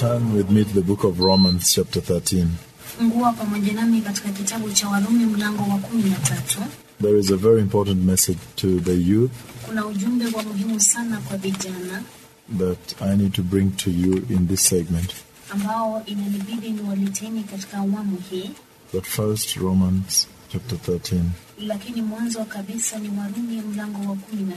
Turn with me to the book of Romans chapter 13. Fungua pamoja nami katika kitabu cha Warumi mlango wa 13. There is a very important message to the youth Kuna ujumbe wa muhimu sana kwa vijana that I need to bring to you in this segment. ambao inanibidi niwaleteni katika awamu hii. But first, Romans chapter 13. Lakini mwanzo kabisa ni Warumi mlango wa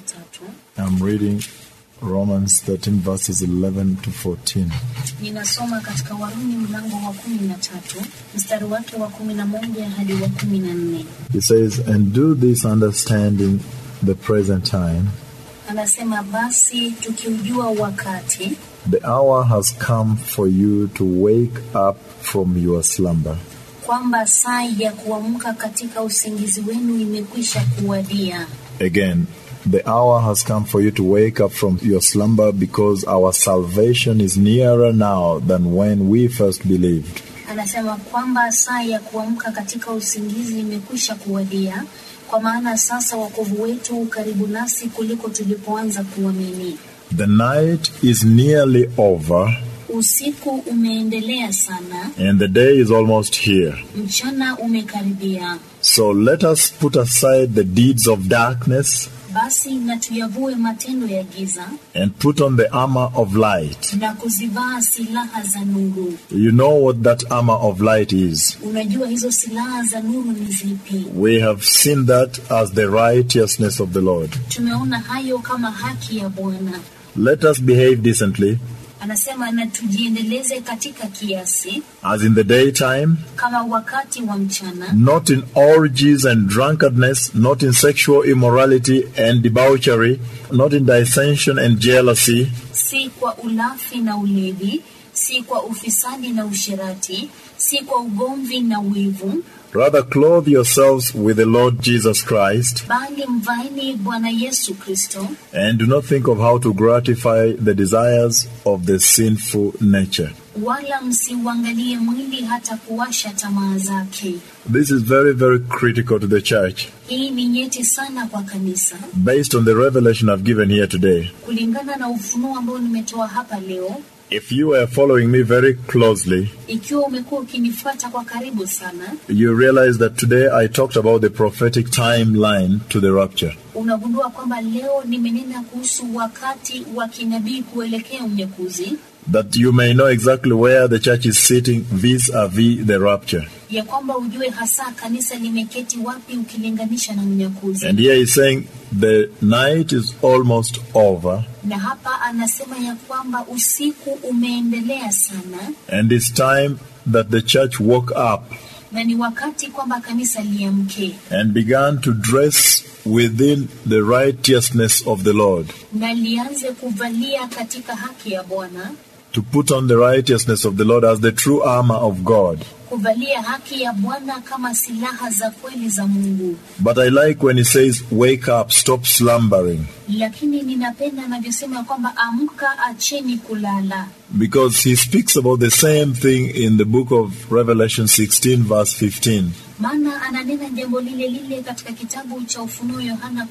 13. I'm reading Romans 13 verses 11 to 14. Ninasoma katika Warumi mlango wa 13, mstari wake wa 11 hadi wa 14. He says, "And do this understanding the present time, Anasema basi tukiujua wakati, the hour has come for you to wake up from your slumber." kwamba saa ya kuamka katika usingizi wenu imekwisha kuwadia. Again, the hour has come for you to wake up from your slumber, because our salvation is nearer now than when we first believed. Anasema kwamba saa ya kuamka katika usingizi imekwisha kuwadia, kwa maana sasa wokovu wetu karibu nasi kuliko tulipoanza kuamini. The night is nearly over, Usiku umeendelea sana, and the day is almost here. mchana umekaribia. So let us put aside the deeds of darkness Basi na tuyavue matendo ya giza and put on the armor of light. na kuzivaa silaha za nuru. You know what that armor of light is. Unajua hizo silaha za nuru ni zipi? We have seen that as the righteousness of the Lord. Tumeona hayo kama haki ya Bwana. Let us behave decently, Anasema na tujiendeleze katika kiasi, as in the daytime, kama wakati wa mchana, not in orgies and drunkenness, not in sexual immorality and debauchery, not in dissension and jealousy, si kwa ulafi na ulevi, si kwa ufisadi na usherati, si kwa ugomvi na wivu, rather clothe yourselves with the Lord Jesus Christ, bali mvaeni Bwana Yesu Kristo, and do not think of how to gratify the desires of the sinful nature. wala msiuangalie mwili hata kuwasha tamaa zake. This is very, very critical to the church, Hii ni nyeti sana kwa kanisa, based on the revelation I've given here today. kulingana na ufunuo ambao nimetoa hapa leo. If you are following me very closely, Ikiwa umekuwa ukinifuata kwa karibu sana, you realize that today I talked about the prophetic timeline to the rapture. unagundua kwamba leo nimenena kuhusu wakati wa kinabii kuelekea unyakuzi, That you may know exactly where the church is sitting vis-a-vis the rapture. ya kwamba ujue hasa kanisa limeketi wapi ukilinganisha na unyakuzi. And here he's saying the night is almost over, Na hapa anasema ya kwamba usiku umeendelea sana, and it's time that the church woke up na ni wakati kwamba kanisa liamke and began to dress within the righteousness of the Lord, na lianze kuvalia katika haki ya Bwana, to put on the righteousness of the Lord as the true armor of God. kuvalia haki ya Bwana kama silaha za kweli za Mungu. But I like when he says, wake up, stop slumbering, Lakini ninapenda anavyosema kwamba amka, acheni kulala, because he speaks about the same thing in the book of Revelation 16 verse 15. maana ananena jambo lile lile katika kitabu cha Ufunuo Yohana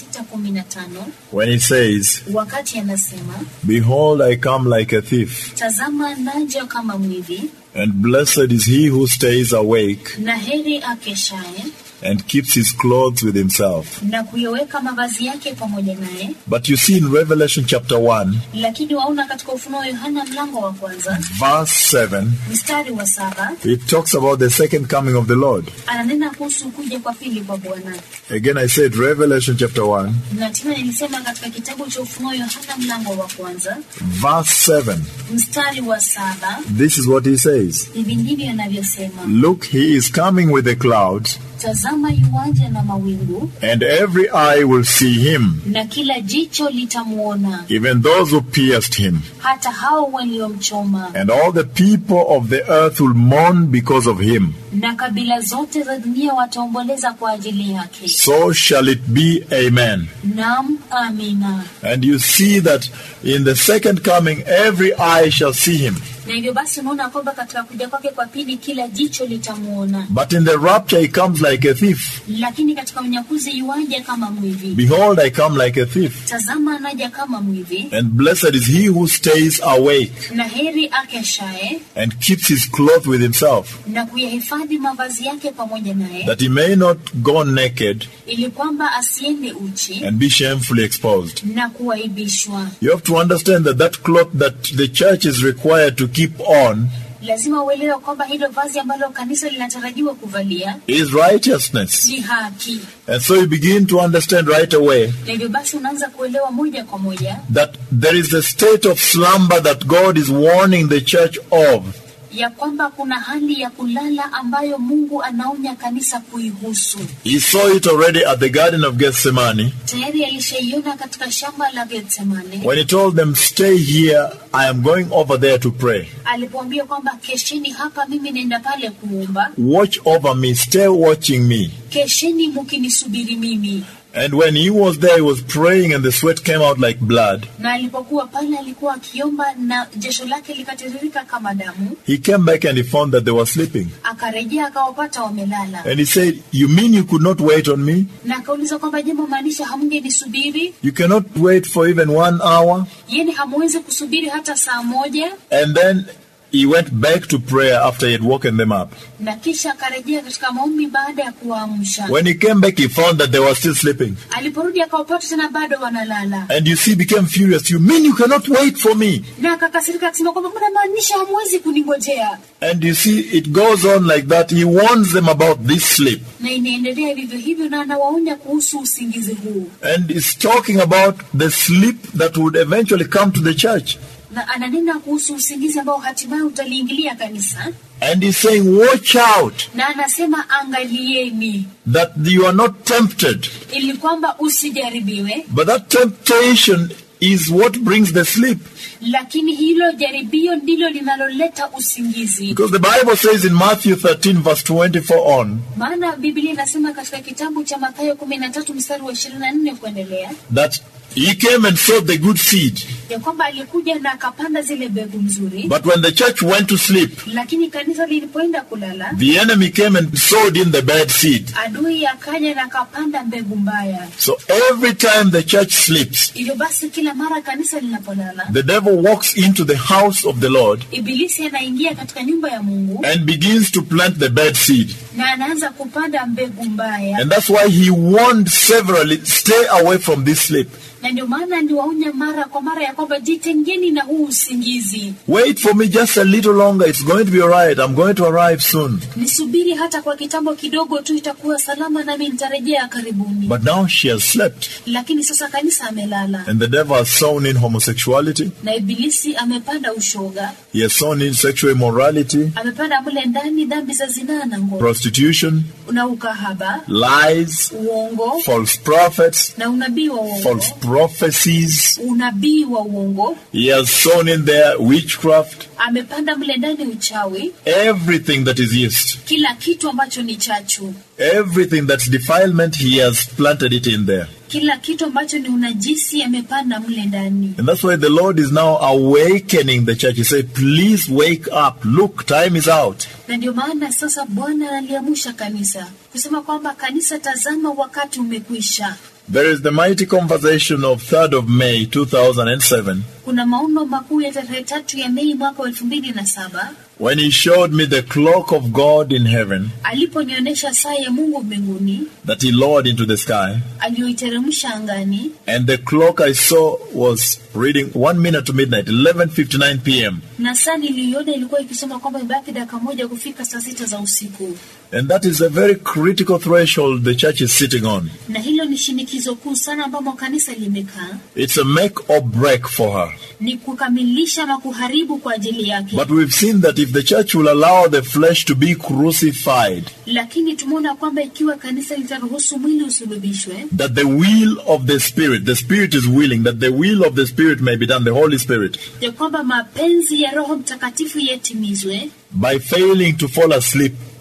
16:15, When he says, wakati anasema, "Behold, I come like a thief, tazama naja kama mwivi, and blessed is he who stays awake na heri akeshaye and keeps his clothes with himself." na kuyoweka mavazi yake pamoja naye. But you see in Revelation chapter 1, Lakini waona katika Ufunuo Yohana mlango wa kwanza verse 7, mstari wa 7, it talks about the second coming of the Lord. ananena kuhusu kuja kwa pili kwa Bwana. Again, I said Revelation chapter 1, Na tena nilisema katika kitabu cha Ufunuo Yohana mlango wa kwanza verse 7. mstari wa 7, This is what he says. hivi ndivyo anavyosema, "Look, he is coming with the clouds, tazama yuaja na mawingu, and every eye will see him, na kila jicho litamuona, even those who pierced him. hata hao waliomchoma, And all the people of the earth will mourn because of him. na kabila zote za dunia wataomboleza kwa ajili yake." So shall it be. Amen. Naam, amina. And you see that in the second coming, every eye shall see him. Na hivyo basi unaona kwamba katika kuja kwake kwa pili kila jicho litamuona. But in the rapture he comes like a thief. Lakini katika unyakuzi yuaja kama mwivi. Behold, I come like a thief. Tazama anaja kama mwivi. And blessed is he who stays awake Na heri akeshaye and keeps his cloth with himself, na kuyahifadhi mavazi yake pamoja naye, that he may not go naked ili kwamba asiende uchi and be shamefully exposed. na kuaibishwa. You have to understand that that cloth that the church is required to keep on Lazima uelewe kwamba hilo vazi ambalo kanisa linatarajiwa kuvalia is righteousness. ni haki. And so you begin to understand right away Na hivyo basi unaanza kuelewa moja kwa moja that there is a state of slumber that God is warning the church of. ya kwamba kuna hali ya kulala ambayo Mungu anaonya kanisa kuihusu. He saw it already at the Garden of Gethsemane Tayari alishaiona katika shamba la Getsemane when he told them, stay here, I am going over there to pray. alipoambia kwamba kesheni hapa, mimi naenda pale kuomba. Watch over me, stay watching me. Kesheni mkinisubiri mimi. And when he was there, he was praying and the sweat came out like blood. Na alipokuwa pale alikuwa akiomba na jasho lake likatiririka kama damu. He came back and he found that they were sleeping. Akarejea akawapata wamelala. And he said, you mean you could not wait on me? Na akauliza kwamba je, maanisha hamngenisubiri? You cannot wait for even 1 hour? Yaani hamwezi kusubiri hata saa moja? And then he went back to prayer after he had woken them up. Na kisha akarejea katika maombi baada ya kuamsha. When he came back, he found that they were still sleeping. Aliporudi akawapata tena bado wanalala. And you see, became furious. You mean you cannot wait for me? Na akakasirika akisema kwamba mbona maanisha hamwezi kuningojea? And you see, it goes on like that. He warns them about this sleep. Na inaendelea vivyo hivyo na anawaonya kuhusu usingizi huu. And he's talking about the sleep that would eventually come to the church. Na ananena kuhusu usingizi ambao hatimaye utaliingilia kanisa. And he's saying, watch out Na anasema angalieni that you are not tempted. ili kwamba usijaribiwe, But that temptation is what brings the sleep. lakini hilo jaribio ndilo linaloleta usingizi. Because the Bible says in Matthew 13 verse 24 on, Maana Biblia inasema katika kitabu cha Mathayo 13 mstari wa 24 kuendelea, that he came and sowed the good seed. ya kwamba alikuja na akapanda zile mbegu nzuri, But when the church went to sleep, lakini kanisa lilipoenda kulala, the enemy came and sowed in the bad seed. adui akaja na akapanda mbegu mbaya. So every time the church sleeps, Hivyo basi kila mara kanisa linapolala, the devil walks into the house of the Lord Ibilisi anaingia katika nyumba ya Mungu and begins to plant the bad seed. na anaanza kupanda mbegu mbaya. And that's why he warned severally, stay away from this sleep. Na ndio maana aliwaonya mara kwa mara ya kwamba jitengeni na huu usingizi. Wait for me just a little longer. It's going to be alright. I'm going to arrive soon. Nisubiri hata kwa kitambo kidogo tu, itakuwa salama nami nitarejea karibuni. But now she has slept. Lakini sasa kanisa amelala. And the devil has sown in homosexuality. Na Ibilisi amepanda ushoga. He has sown in sexual immorality, Amepanda mule ndani dhambi za zinaa na ngono. prostitution, Na ukahaba, lies, uongo, false prophets, na unabii wa uongo. false prophecies. Unabii wa uongo. He has sown in there witchcraft, Amepanda mule ndani uchawi. everything that is yeast, Kila kitu ambacho ni chachu. everything that's defilement, he has planted it in there. Kila kitu ambacho ni unajisi amepanda mule ndani. And that's why the Lord is now awakening the church. He said, please wake up. Look, time is out. Na ndio maana sasa Bwana aliamsha kanisa kusema kwamba kanisa, tazama wakati umekwisha. There is the mighty conversation of 3rd of May 2007 Kuna maono makuu ya tarehe 3 ya Mei mwaka 2007 when he showed me the clock of God in heaven aliponionyesha saa ya Mungu mbinguni that he lowered into the sky. aliyoiteremsha angani, And the clock I saw was reading 1 minute to midnight, 11:59 p.m. na saa niliyoona ilikuwa ikisema kwamba ibaki dakika moja kufika saa 6 za usiku. And that is a very critical threshold the church is sitting on. Na hilo ni shinikizo kuu sana ambamo kanisa limekaa. It's a make or break for her. Ni kukamilisha ama kuharibu kwa ajili yake. But we've seen that if the church will allow the flesh to be crucified, Lakini tumeona kwamba ikiwa kanisa litaruhusu mwili usulubishwe, that the will of the Spirit is willing, that the will of the Spirit may be done, the Holy Spirit, ya kwamba mapenzi ya Roho Mtakatifu yatimizwe, by failing to fall asleep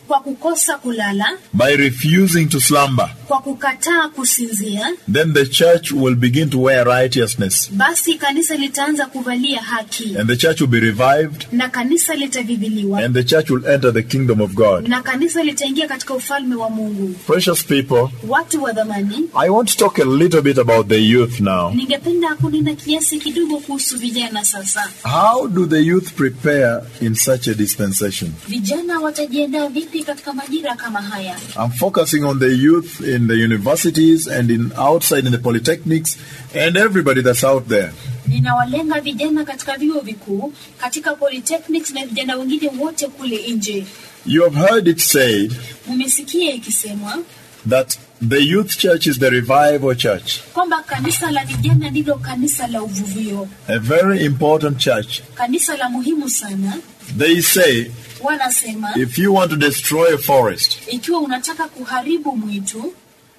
kwa kukosa kulala, by refusing to slumber, kwa kukataa kusinzia, then the church will begin to wear righteousness. basi kanisa litaanza kuvalia haki, And the church will be revived. na kanisa litavibiliwa, And the church will enter the kingdom of God. na kanisa litaingia katika ufalme wa Mungu. Precious people, Watu wa dhamani, I want to talk a little bit about the youth now. ningependa kunena kiasi kidogo kuhusu vijana sasa. How do the youth prepare in such a dispensation? Vijana watajiandaa vipi katika majira kama haya? I'm focusing on the youth in the universities and outside in the polytechnics and everybody that's out there. Ninawalenga vijana katika vyuo vikuu, katika polytechnics na vijana wengine wote kule nje. You have heard it said Mmesikia ikisemwa that the youth church is the revival church, kwamba kanisa la vijana ndilo kanisa la uvuvio, a very important church. kanisa la muhimu sana. They say Wanasema if you want to destroy a forest, ikiwa unataka kuharibu mwitu,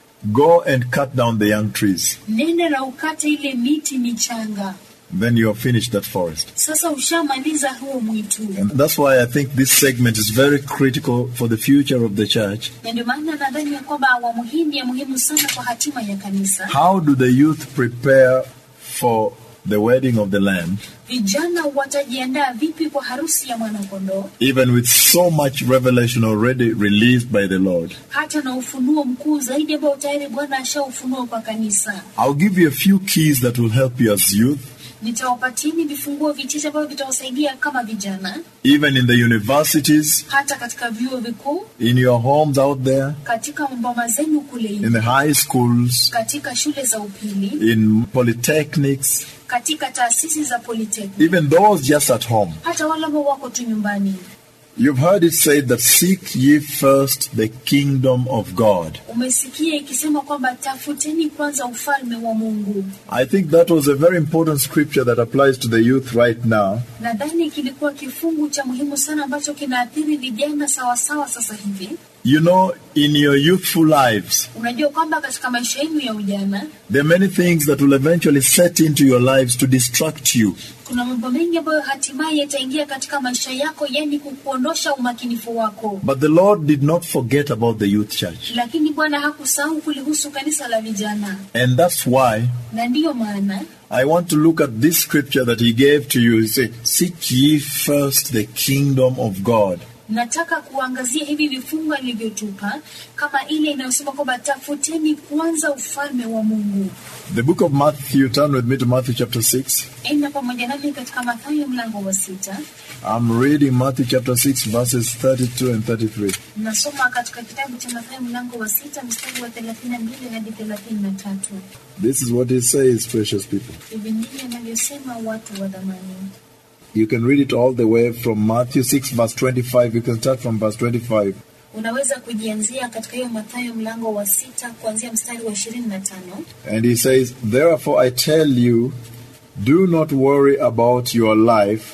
go and cut down the young trees. nenda na ukate ile miti michanga. Then you have finished that forest. Sasa ushamaliza huo mwitu. And that's why I think this segment is very critical for the future of the church. Na ndio maana nadhani ya kwamba awamu hii ni muhimu sana kwa hatima ya kanisa. How do the youth prepare for the wedding of the Lamb, Vijana watajiandaa vipi kwa harusi ya mwanakondoo, even with so much revelation already released by the Lord? hata na ufunuo mkuu zaidi ambao tayari Bwana ashaufunua kwa kanisa? I'll give you a few keys that will help you as youth, Nitawapatieni vifunguo vichache ambavyo vitawasaidia kama vijana, even in the universities, hata katika vyuo vikuu, in your homes out there, katika mboma zenu kule in the nje, high schools, katika shule za upili, in polytechnics, katika taasisi za polytechnic, even those just at home. hata wale ambao wako tu nyumbani. You've heard it said that seek ye first the kingdom of God. Umesikia ikisema kwamba tafuteni kwanza ufalme wa Mungu. I think that was a very important scripture that applies to the youth right now. Nadhani kilikuwa kifungu cha muhimu sana ambacho kinaathiri vijana sawa sawa sasa hivi. You know, in your youthful lives, Unajua kwamba katika maisha yenu ya ujana there are many things that will eventually set into your lives to distract you. kuna mambo mengi ambayo hatimaye yataingia katika maisha yako, yani kukuondosha umakinifu wako. But the Lord did not forget about the youth church. Lakini Bwana hakusahau kulihusu kanisa la vijana. And that's why Na ndiyo maana I want to look at this scripture that He gave to you. He said, seek ye first the kingdom of God. nataka kuangazia hivi vifungu alivyotupa, kama ile inayosema kwamba tafuteni kwanza ufalme wa Mungu. The book of Matthew, turn with me to Matthew chapter 6. Enda pamoja nami katika Mathayo mlango wa 6. I'm reading Matthew chapter 6 verses 32 and 33. Nasoma katika kitabu cha Mathayo mlango wa 6 mstari wa 32 hadi 33. This is what it says, precious people. Hivi ndivyo anavyosema watu wa dhamani. You can read it all the way from Matthew 6 verse 25. You can start from verse 25. Unaweza kujianzia katika hiyo Mathayo mlango wa 6 kuanzia mstari wa 25. And he says, therefore I tell you, do not worry about your life,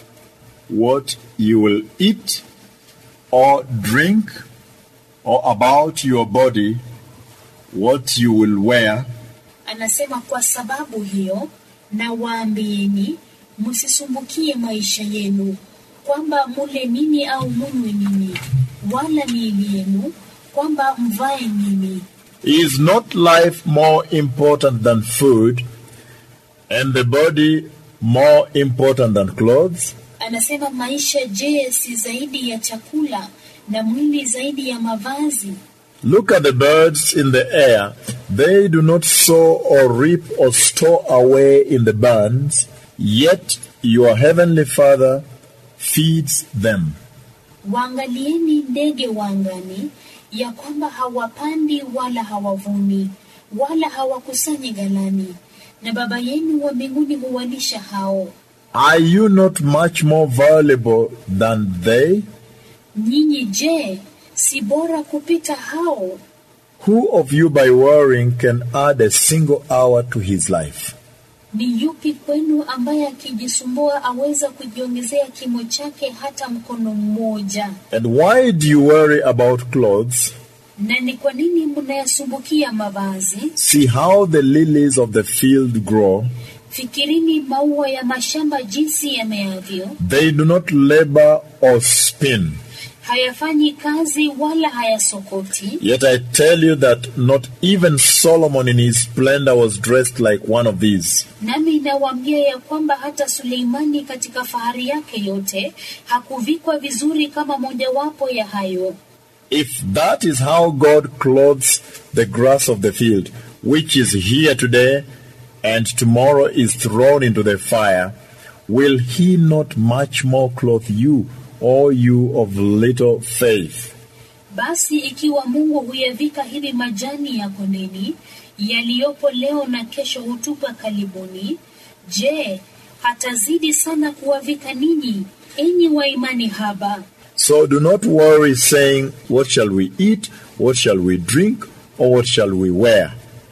what you will eat or drink, or about your body, what you will wear. Anasema kwa sababu hiyo na waambieni, msisumbukie maisha yenu, kwamba mule nini au munywe nini, wala miili yenu, kwamba mvae nini. Is not life more important than food, and the body more important than clothes? Anasema maisha je, si zaidi ya chakula, na mwili zaidi ya mavazi? Look at the birds in the air. They do not sow or reap or store away in the barns, yet your heavenly Father feeds them. Waangalieni ndege wa angani, ya kwamba hawapandi wala hawavuni, wala hawakusanyi ghalani, na Baba yenu wa mbinguni huwalisha hao. Are you not much more valuable than they? Nyinyi je, si bora kupita hao? Who of you by worrying can add a single hour to his life? Ni yupi kwenu ambaye akijisumbua aweza kujiongezea kimo chake hata mkono mmoja? And why do you worry about clothes? Na ni kwa nini mnayasumbukia mavazi? See how the lilies of the field grow. Fikirini maua ya mashamba jinsi yameavyo. They do not labor or spin. hayafanyi kazi wala hayasokoti. Yet I tell you that not even Solomon in his splendor was dressed like one of these. Nami nawaambia ya kwamba hata Suleimani katika fahari yake yote hakuvikwa vizuri kama mojawapo ya hayo. If that is how God clothes the grass of the field, which is here today and tomorrow is thrown into the fire, will he not much more clothe you, O you of little faith? Basi ikiwa Mungu huyavika hivi majani ya kondeni, yaliyopo leo na kesho hutupa kalibuni, je, hatazidi sana kuwavika ninyi, enyi wa imani haba? So do not worry, saying, what shall we eat, what shall we drink, or what shall we wear?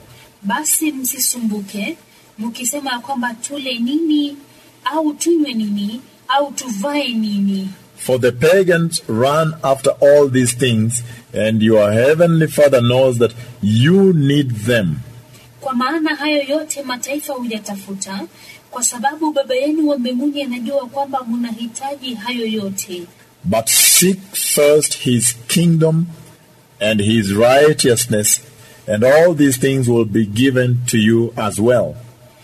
Basi msisumbuke, mkisema kwamba tule nini, au tunywe nini, au tuvae nini. For the pagans run after all these things, and your heavenly Father knows that you need them. Kwa maana hayo yote mataifa huyatafuta, kwa sababu Baba yenu wa mbinguni anajua kwamba mnahitaji hayo yote. But seek first his kingdom and his righteousness, and all these things will be given to you as well.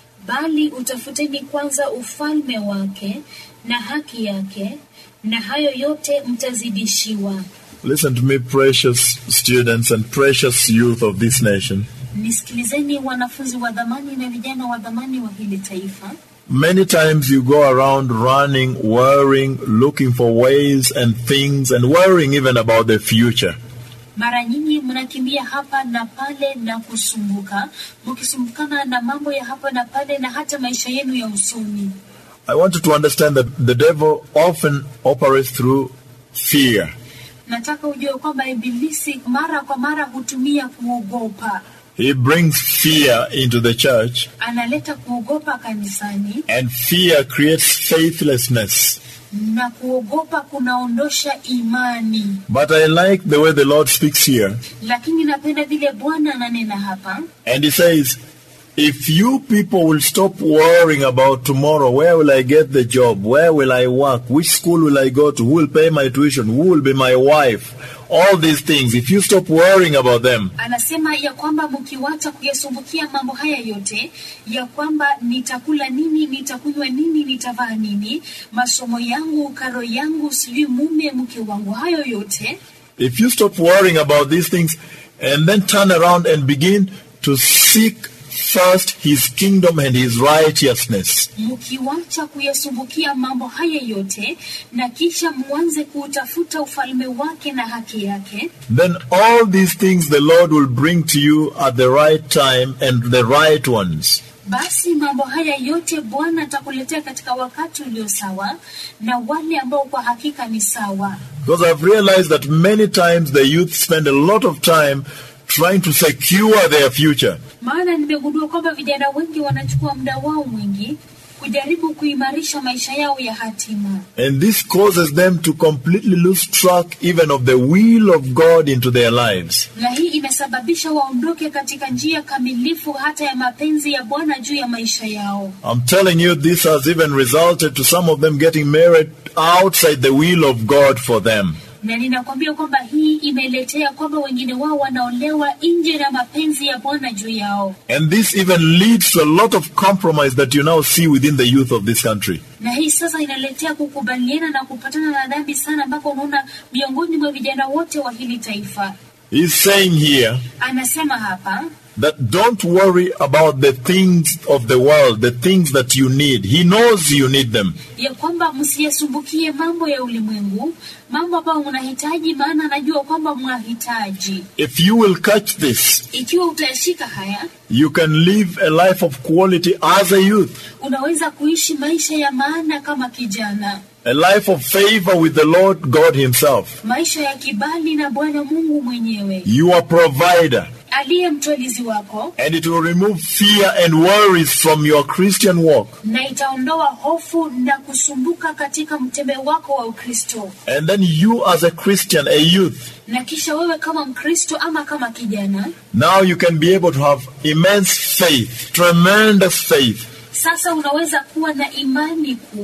Bali utafuteni kwanza ufalme wake na haki yake, na hayo yote mtazidishiwa. Listen to me, precious students and precious youth of this nation. Nisikilizeni wanafunzi wa dhamani na vijana wa dhamani wa hili taifa. Many times you go around running, worrying, looking for ways and things, and worrying even about the future. Mara nyingi mnakimbia hapa na pale na kusumbuka, mkisumbukana na mambo ya hapa na pale na hata maisha yenu ya usoni. I want you to understand that the devil often operates through fear. Nataka ujue kwamba ibilisi mara kwa mara hutumia kuogopa. He brings fear into the church. Analeta kuogopa kanisani. And fear creates faithlessness. Na kuogopa kunaondosha imani. But I like the way the Lord speaks here. Lakini napenda vile Bwana ananena hapa. And he says, if you people will stop worrying about tomorrow, where will I get the job? Where will I work? Which school will I go to? Who will pay my tuition? Who will be my wife? All these things, if you stop worrying about them. Anasema ya kwamba mkiwacha kuyasumbukia mambo haya yote, ya kwamba nitakula nini, nitakunywa nini, nitavaa nini, masomo yangu, karo yangu, sijui mume, mke wangu, hayo yote. If you stop worrying about these things and then turn around and begin to seek first his kingdom and his righteousness. Mkiwacha kuyasumbukia mambo haya yote na kisha mwanze kutafuta ufalme wake na haki yake, then all these things the Lord will bring to you at the right time and the right ones. Basi mambo haya yote Bwana atakuletea katika wakati ulio sawa na wale ambao kwa hakika ni sawa. Because I've realized that many times the youth spend a lot of time trying to secure their future. Maana nimegundua kwamba vijana wengi wanachukua muda wao mwingi kujaribu kuimarisha maisha yao ya hatima. And this causes them to completely lose track even of the will of God into their lives. Na hii inasababisha waondoke katika njia kamilifu hata ya mapenzi ya Bwana juu ya maisha yao. I'm telling you, this has even resulted to some of them getting married outside the will of God for them. Na ninakwambia kwamba hii imeletea kwamba wengine wao wanaolewa nje na mapenzi ya Bwana juu yao. And this even leads to a lot of compromise that you now see within the youth of this country. Na hii sasa inaletea kukubaliana na kupatana na dhambi sana ambako unaona miongoni mwa vijana wote wa hili taifa. He's saying here, anasema hapa, that don't worry about the things of the world, the things that you need. He knows you need them. Ya kwamba msiyasumbukie mambo ya ulimwengu, mambo ambayo mnahitaji, maana anajua kwamba mnahitaji. If you will catch this, ikiwa utayashika haya, you can live a life of quality as a youth. Unaweza kuishi maisha ya maana kama kijana. A life of favor with the Lord God himself. Maisha ya kibali na Bwana Mungu mwenyewe. Your provider. Aliye mtwalizi wako. And it will remove fear and worries from your Christian walk. Na itaondoa hofu na kusumbuka katika mtembee wako wa Ukristo. And then you as a Christian, a youth. Na kisha wewe kama Mkristo ama kama kijana. Now you can be able to have immense faith, tremendous faith. Sasa unaweza kuwa na imani kuu.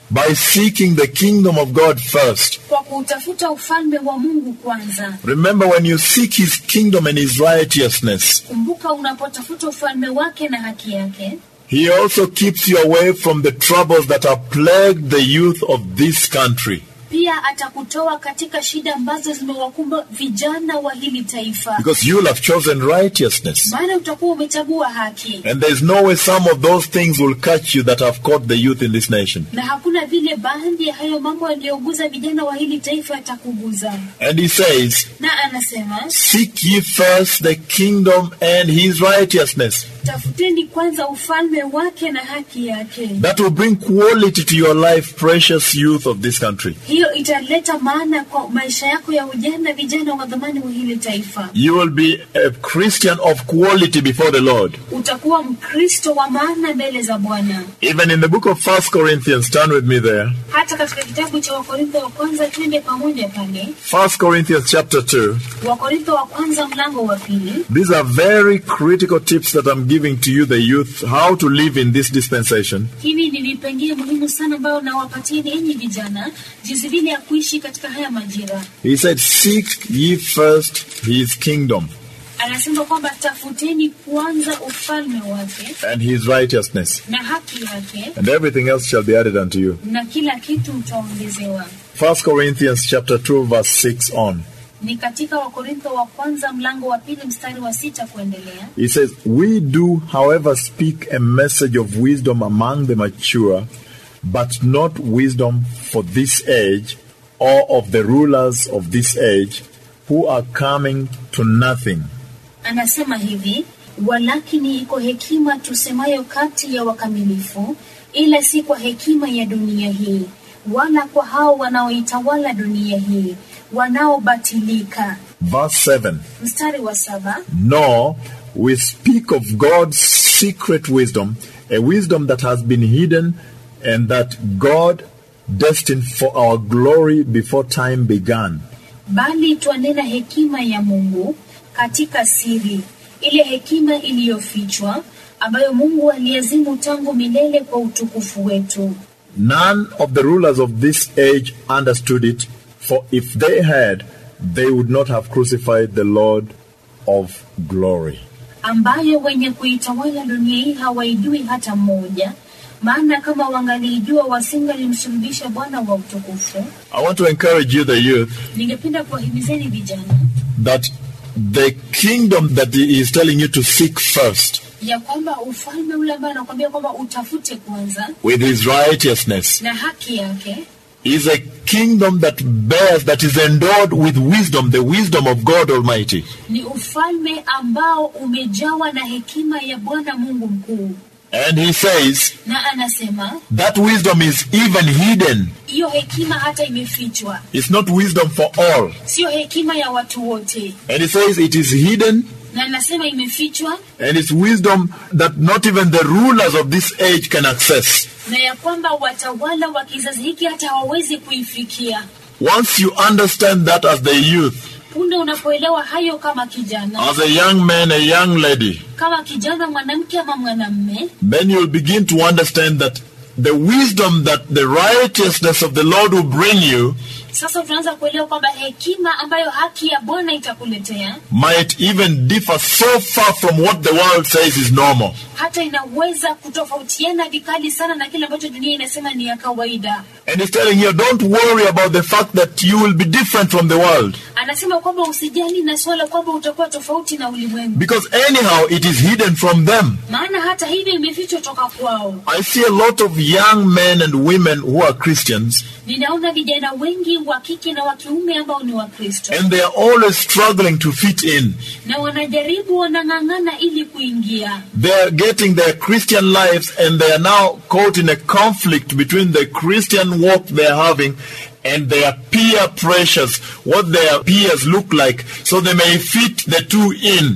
by seeking the kingdom of God first. kwa kutafuta ufalme wa Mungu kwanza. Remember, when you seek his kingdom and his righteousness, Kumbuka unapotafuta ufalme wake na haki yake, he also keeps you away from the troubles that have plagued the youth of this country. pia atakutoa katika shida ambazo zimewakumba vijana wa hili taifa. Because you'll have chosen righteousness. Maana utakuwa umechagua haki. And there's no way some of those things will catch you that have caught the youth in this nation. Na hakuna vile baadhi ya hayo mambo yaliyoguza vijana wa hili taifa yatakuguza. And he says, Na anasema, seek ye first the kingdom and his righteousness. tafuteni kwanza ufalme wake na haki yake. That will bring quality to your life, precious youth of this country. Hiyo italeta maana kwa maisha yako ya ujana, vijana wa dhamani wa hili taifa. You will be a Christian of quality before the Lord. Utakuwa Mkristo wa maana mbele za Bwana. Even in the book of 1 Corinthians, turn with me there. Hata katika kitabu cha Wakorintho wa kwanza, twende pamoja pale. 1 Corinthians chapter 2. Wakorintho wa kwanza mlango wa 2. These are very critical tips that I'm giving to you, the youth, how to live in this dispensation. Hivi ni vipengele muhimu sana ambao nawapatieni enyi vijana, jinsi vile ya kuishi katika haya majira. He said, seek ye first his kingdom Anasema kwamba tafuteni kwanza ufalme wake and his righteousness, na haki yake, and everything else shall be added unto you. na kila kitu utaongezewa. 1 Corinthians chapter 2 verse 6 on. Ni katika Wakorintho wa kwanza mlango wa 2 mstari wa 6 kuendelea. He says, we do, however, speak a message of wisdom among the mature, but not wisdom for this age, or of the rulers of this age, who are coming to nothing. Anasema hivi, walakini iko hekima tusemayo kati ya wakamilifu, ila si kwa hekima ya dunia hii, wala kwa hao wanaoitawala dunia hii, wanaobatilika. Verse 7. Mstari wa 7. No, we speak of God's secret wisdom, a wisdom that has been hidden and that God destined for our glory before time began. Bali twanena hekima ya Mungu katika siri, ile hekima iliyofichwa, ambayo Mungu aliazimu tangu milele kwa utukufu wetu. None of the rulers of this age understood it, for if they had, they would not have crucified the Lord of glory. Ambayo wenye kuitawala dunia hii hawaijui hata mmoja, maana kama wangaliijua wasingalimsulubisha Bwana wa utukufu. I want to encourage you, the youth, Ningependa kuwahimizeni vijana that the kingdom that he is telling you to seek first, ya kwamba ufalme ule ambao anakuambia kwamba utafute kwanza with his righteousness, na haki yake, is a kingdom that bears, that is endowed with wisdom, the wisdom of God Almighty. ni ufalme ambao umejawa na hekima ya Bwana Mungu mkuu. And he says Na anasema that wisdom is even hidden. hiyo hekima hata imefichwa, It's not wisdom for all. sio hekima ya watu wote. And he says it is hidden, Na anasema imefichwa, and it's wisdom that not even the rulers of this age can access. na ya kwamba watawala wa kizazi hiki hata hawawezi kuifikia. Once you understand that as the youth, Punde unapoelewa hayo kama kijana, as a young man, a young lady, kama kijana mwanamke ama mwanamume, then you'll begin to understand that the wisdom that the righteousness of the Lord will bring you sasa tunaanza kuelewa kwamba hekima ambayo haki ya Bwana itakuletea might even differ so far from what the world says is normal. hata inaweza kutofautiana vikali sana na kile ambacho dunia inasema ni ya kawaida. And he's telling you, don't worry about the fact that you will be different from the world. Anasema kwamba usijali na swala kwamba utakuwa tofauti na ulimwengu, Because anyhow, it is hidden from them. maana hata hivyo imefichwa toka kwao. I see a lot of young men and women who are Christians, Ninaona vijana wengi wa kike na wa kiume ambao ni Wakristo, and they are always struggling to fit in. na wanajaribu, wanang'ang'ana ili kuingia. They are getting their Christian lives, and they are now caught in a conflict between the Christian walk they are having and their peer pressures, what their peers look like, so they may fit the two in.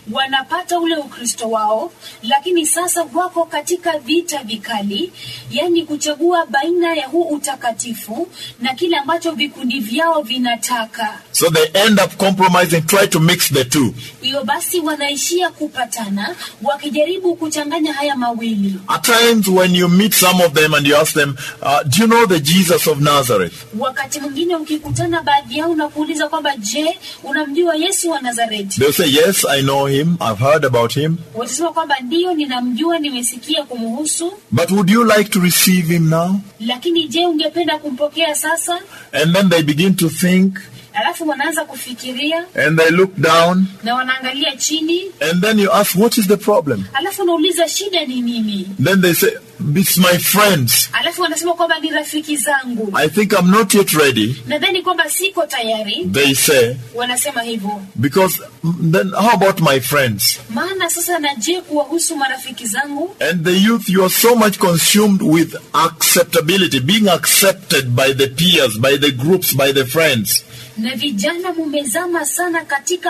wanapata ule Ukristo wao, lakini sasa wako katika vita vikali, yani kuchagua baina ya huu utakatifu na kile ambacho vikundi vyao vinataka. So they end up compromising, try to mix the two. Hiyo basi wanaishia kupatana wakijaribu kuchanganya haya mawili. At times when you meet some of them and you ask them, do you know the Jesus of Nazareth? Wakati mwingine ukikutana baadhi yao na kuuliza kwamba je, unamjua Yesu wa Nazareti? They'll say, yes, I know him. I've heard about him. Watasema kwamba ndio ninamjua, nimesikia kumhusu. But would you like to receive him now? Lakini je, ungependa kumpokea sasa? And then they begin to think. Alafu wanaanza kufikiria. And they look down. Na wanaangalia chini. And then you ask, what is the problem? Alafu unauliza shida ni nini? Then they say, it's my friends. Alafu wanasema kwamba ni rafiki zangu. I think I'm not yet ready. Nadhani kwamba siko tayari. They say. Wanasema hivyo. Because then how about my friends? Maana sasa na je kuwahusu marafiki zangu? And the youth, you are so much consumed with acceptability, being accepted by the peers, by the groups, by the friends. Na vijana mumezama sana katika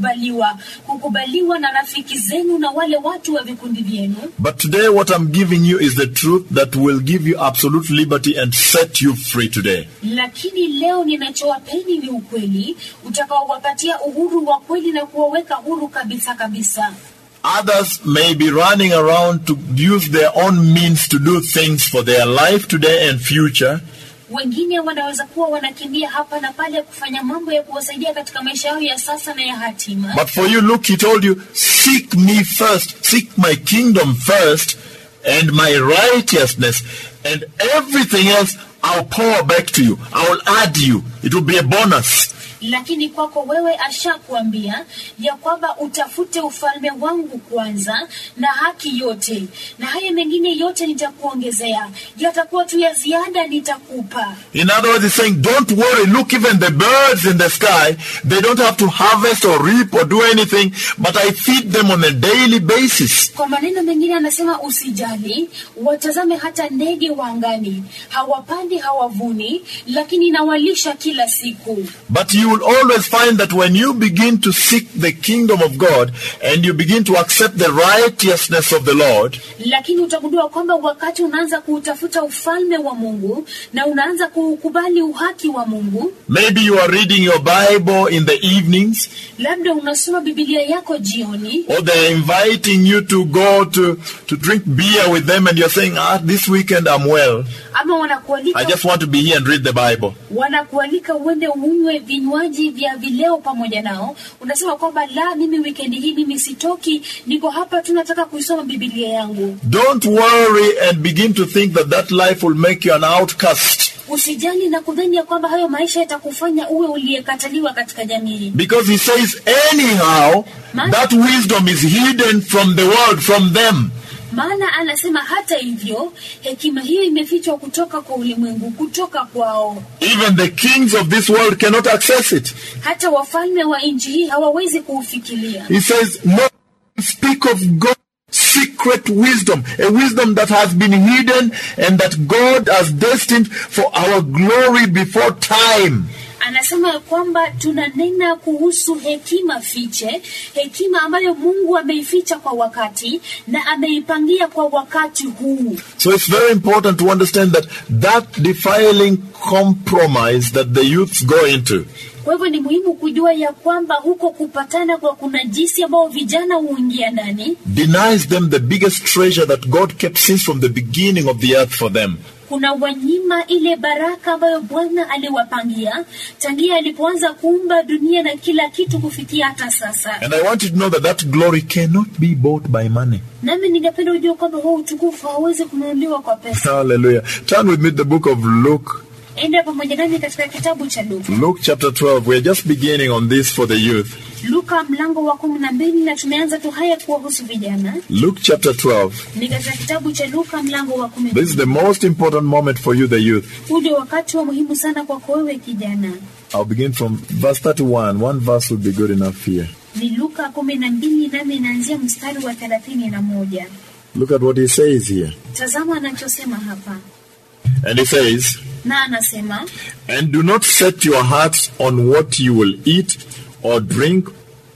kukubaliwa na rafiki zenu na wale watu wa vikundi vyenu. But today what I'm giving you is the truth that will give you absolute liberty and set you free today. Lakini leo ninachowapeni ni ukweli utakaowapatia uhuru wa kweli na kuwaweka huru kabisa kabisa. Others may be running around to use their own means to do things for their life today and future. Wengine wanaweza kuwa wanakimbia hapa na pale kufanya mambo ya kuwasaidia katika maisha yao ya sasa na ya hatima. But for you, look, he told you, seek me first, seek my kingdom first and my righteousness, and everything else I'll pour back to you. I will add you. It will be a bonus. Lakini kwako wewe ashakuambia ya kwamba utafute ufalme wangu kwanza na haki yote, na haya mengine yote nitakuongezea, yatakuwa tu ya ziada nitakupa. In other words, he's saying, don't worry, look, even the birds in the sky, they don't have to harvest or reap or do anything, but I feed them on a daily basis. Kwa maneno mengine anasema usijali, watazame hata ndege wa angani, hawapandi hawavuni, lakini nawalisha kila siku. But you will always find that when you begin to seek the kingdom of God and you begin to accept the righteousness of the Lord, lakini utagundua kwamba wakati unaanza kutafuta ufalme wa Mungu na unaanza kukubali uhaki wa Mungu, maybe you are reading your Bible in the evenings, labda unasoma Biblia yako jioni, or they are inviting you to go to drink beer with them and you're saying, this weekend I'm well, ama wanakualika, I just want to be here and read the Bible. Wanakualika uende unywe vinywaji vya vileo pamoja nao, unasema kwamba la, mimi weekend hii mimi sitoki, niko hapa tu nataka kuisoma Biblia yangu. Don't worry and begin to think that life will make you an outcast. Usijali na kudhani ya kwamba hayo maisha yatakufanya uwe uliyekataliwa katika jamii. Because he says anyhow, that wisdom is hidden from the world, from them. Maana anasema hata hivyo hekima hiyo imefichwa kutoka kwa ulimwengu, kutoka kwao. Even the kings of this world cannot access it. Hata wafalme wa nchi hii hawawezi kuufikiria. He says, no, speak of God's secret wisdom, a wisdom that has been hidden and that God has destined for our glory before time. Anasema kwamba tunanena kuhusu hekima fiche, hekima ambayo Mungu ameificha kwa wakati na ameipangia kwa wakati huu. So it's very important to understand that defiling compromise that the youths go into. Kwa hivyo ni muhimu kujua ya kwamba huko kupatana kwa kunajisi ambao vijana huingia ndani, denies them the biggest treasure that God kept since from the beginning of the earth for them. Kuna wanyima ile baraka ambayo Bwana aliwapangia tangia alipoanza kuumba dunia na kila kitu kufikia hata sasa. And I want you to know that glory cannot be bought by money. Nami ningependa ujue kwamba huo utukufu hauwezi kununuliwa kwa pesa. Hallelujah. Turn with me to the book of Luke. Enda pamoja nami katika kitabu cha Luka. Luke chapter 12. We're just beginning on this for the youth. Luka mlango wa 12 na tumeanza tu haya kuhusu vijana. Luke chapter 12. Ni katika kitabu cha Luka mlango wa 12. This is the most important moment for you, the youth. Uje wakati wa muhimu sana kwa wewe kijana. I'll begin from verse 31. One verse would be good enough here. Ni Luka 12 nami naanzia mstari wa 31. Look at what he says here. Tazama anachosema hapa. And he says, na anasema, and do not set your hearts on what you will eat or drink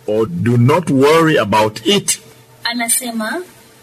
or do not worry about it. Anasema,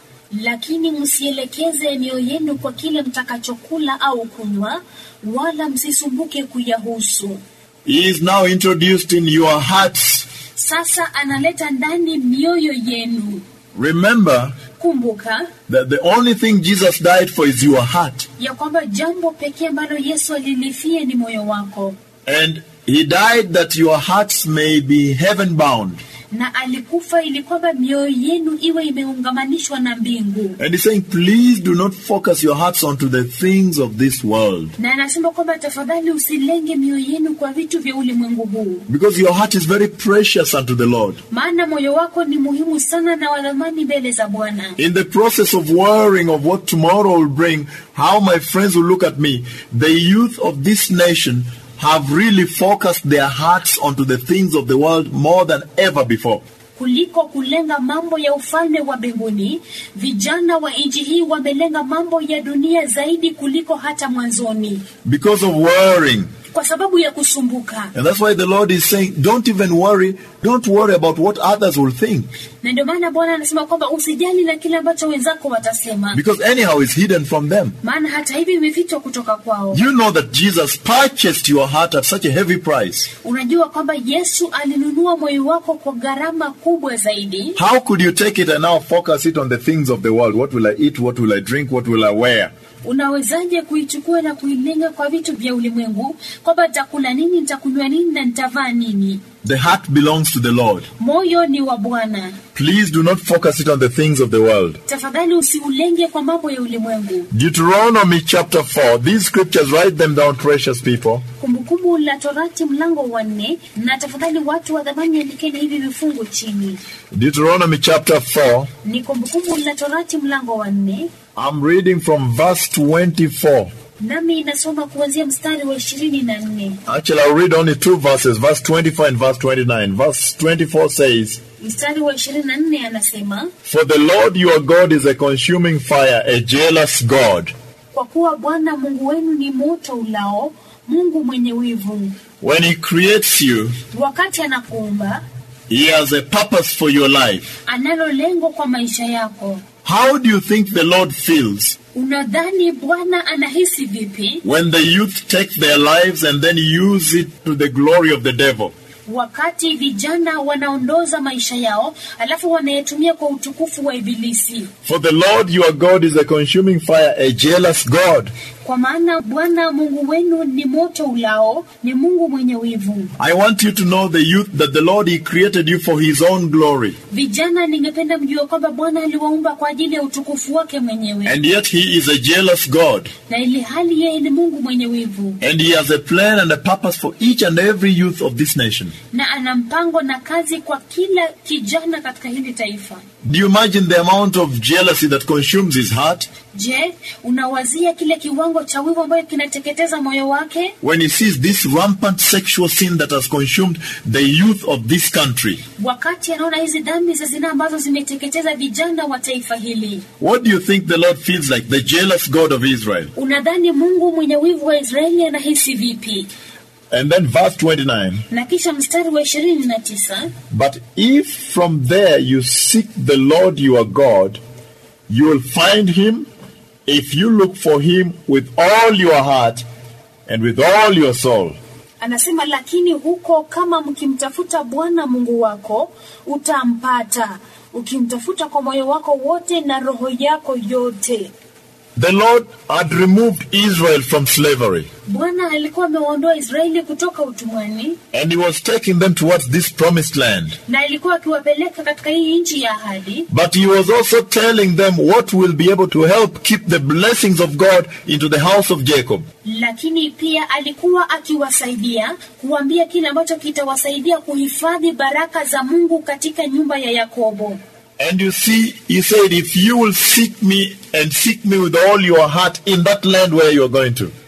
lakini msielekeze mioyo yenu kwa kile mtakachokula au kunywa, wala msisumbuke kuyahusu. He is now introduced in your hearts. Sasa analeta ndani mioyo yenu. Remember, kumbuka that the only thing Jesus died for is your heart. Ya kwamba jambo pekee ambalo Yesu alilifia ni moyo wako. And he died that your hearts may be heaven bound. Na alikufa ili kwamba mioyo yenu iwe imeungamanishwa na mbingu. And he's saying, please do not focus your hearts onto the things of this world. Na anasema kwamba tafadhali usilenge mioyo yenu kwa vitu vya ulimwengu huu. Because your heart is very precious unto the Lord. Maana moyo wako ni muhimu sana na wa thamani mbele za Bwana. In the process of worrying of what tomorrow will bring, how my friends will look at me, the youth of this nation have really focused their hearts onto the things of the world more than ever before. Kuliko kulenga mambo ya ufalme wa mbinguni, vijana wa nchi hii wamelenga mambo ya dunia zaidi kuliko hata mwanzoni. Because of worrying. Kwa sababu ya kusumbuka. And that's why the Lord is saying, don't even worry. Don't worry about what others will think. Na ndio maana Bwana anasema kwamba usijali na kile ambacho wenzako watasema. Because anyhow it's hidden from them. Maana hata hivi imefichwa kutoka kwao. You know that Jesus purchased your heart at such a heavy price. Unajua kwamba Yesu alinunua moyo wako kwa gharama kubwa zaidi. How could you take it and now focus it on the things of the world? What will I eat? What will I drink? What will I wear? Unawezaje kuichukua na kuilenga kwa vitu vya ulimwengu, kwamba nitakula nini, nitakunywa nini na nitavaa nini? The heart belongs to the Lord. Moyo ni wa Bwana. Please do not focus it on the things of the world. Tafadhali usiulenge kwa mambo ya ulimwengu. Deuteronomy chapter 4. These scriptures, write them down, precious people. Kumbukumbu la Torati mlango wa 4, na tafadhali watu wa dhamani andikeni hivi vifungu chini. Deuteronomy chapter 4. Ni Kumbukumbu la Torati mlango wa 4. I'm reading from verse 24. Nami inasoma kuanzia mstari wa 24. Actually, I'll read only 2 verses, verse 24 and verse 29. Verse 24 says, mstari wa 24 anasema, for the Lord your God is a consuming fire, a jealous God. Kwa kuwa Bwana Mungu wenu ni moto ulao, Mungu mwenye wivu. When he creates you, wakati anakuumba, he has a purpose for your life. Analo lengo kwa maisha yako. How do you think the Lord feels? Unadhani Bwana anahisi vipi? When the youth take their lives and then use it to the glory of the devil. Wakati vijana wanaondoza maisha yao, alafu wanayetumia kwa utukufu wa ibilisi. For the Lord your God is a consuming fire, a jealous God. Kwa maana Bwana Mungu wenu ni moto ulao, ni Mungu mwenye wivu. I want you to know, the youth, that the Lord, he created you for his own glory. Vijana, ningependa mjue kwamba Bwana aliwaumba kwa ajili ya utukufu wake mwenyewe. And yet he is a jealous God. Na ili hali yeye ni Mungu mwenye wivu. And he has a plan and a purpose for each and every youth of this nation. Na ana mpango na kazi kwa kila kijana katika hili taifa. Do you imagine the amount of jealousy that consumes his heart? Je, unawazia kile kiwango cha wivu ambacho kinateketeza moyo wake? When he sees this rampant sexual sin that has consumed the youth of this country. Wakati anaona hizi dhambi za zinaa ambazo zimeteketeza vijana wa taifa hili. What do you think the Lord feels like, the jealous God of Israel? Unadhani Mungu mwenye wivu wa Israeli anahisi vipi? And then verse 29. Na kisha mstari wa 29. But if from there you seek the Lord your God, you will find him if you look for him with all your heart and with all your soul. Anasema, lakini huko kama mkimtafuta Bwana Mungu wako, utampata. Ukimtafuta kwa moyo wako wote na roho yako yote. The Lord had removed Israel from slavery. Bwana alikuwa amewaondoa Israeli kutoka utumwani. And he was taking them towards this promised land. Na alikuwa akiwapeleka katika hii nchi ya ahadi. But he was also telling them what will be able to help keep the blessings of God into the house of Jacob. Lakini pia alikuwa akiwasaidia kuambia kile ambacho kitawasaidia kuhifadhi baraka za Mungu katika nyumba ya Yakobo. And you see, he said, if you will seek me and seek me with all your heart in that land where you are going to.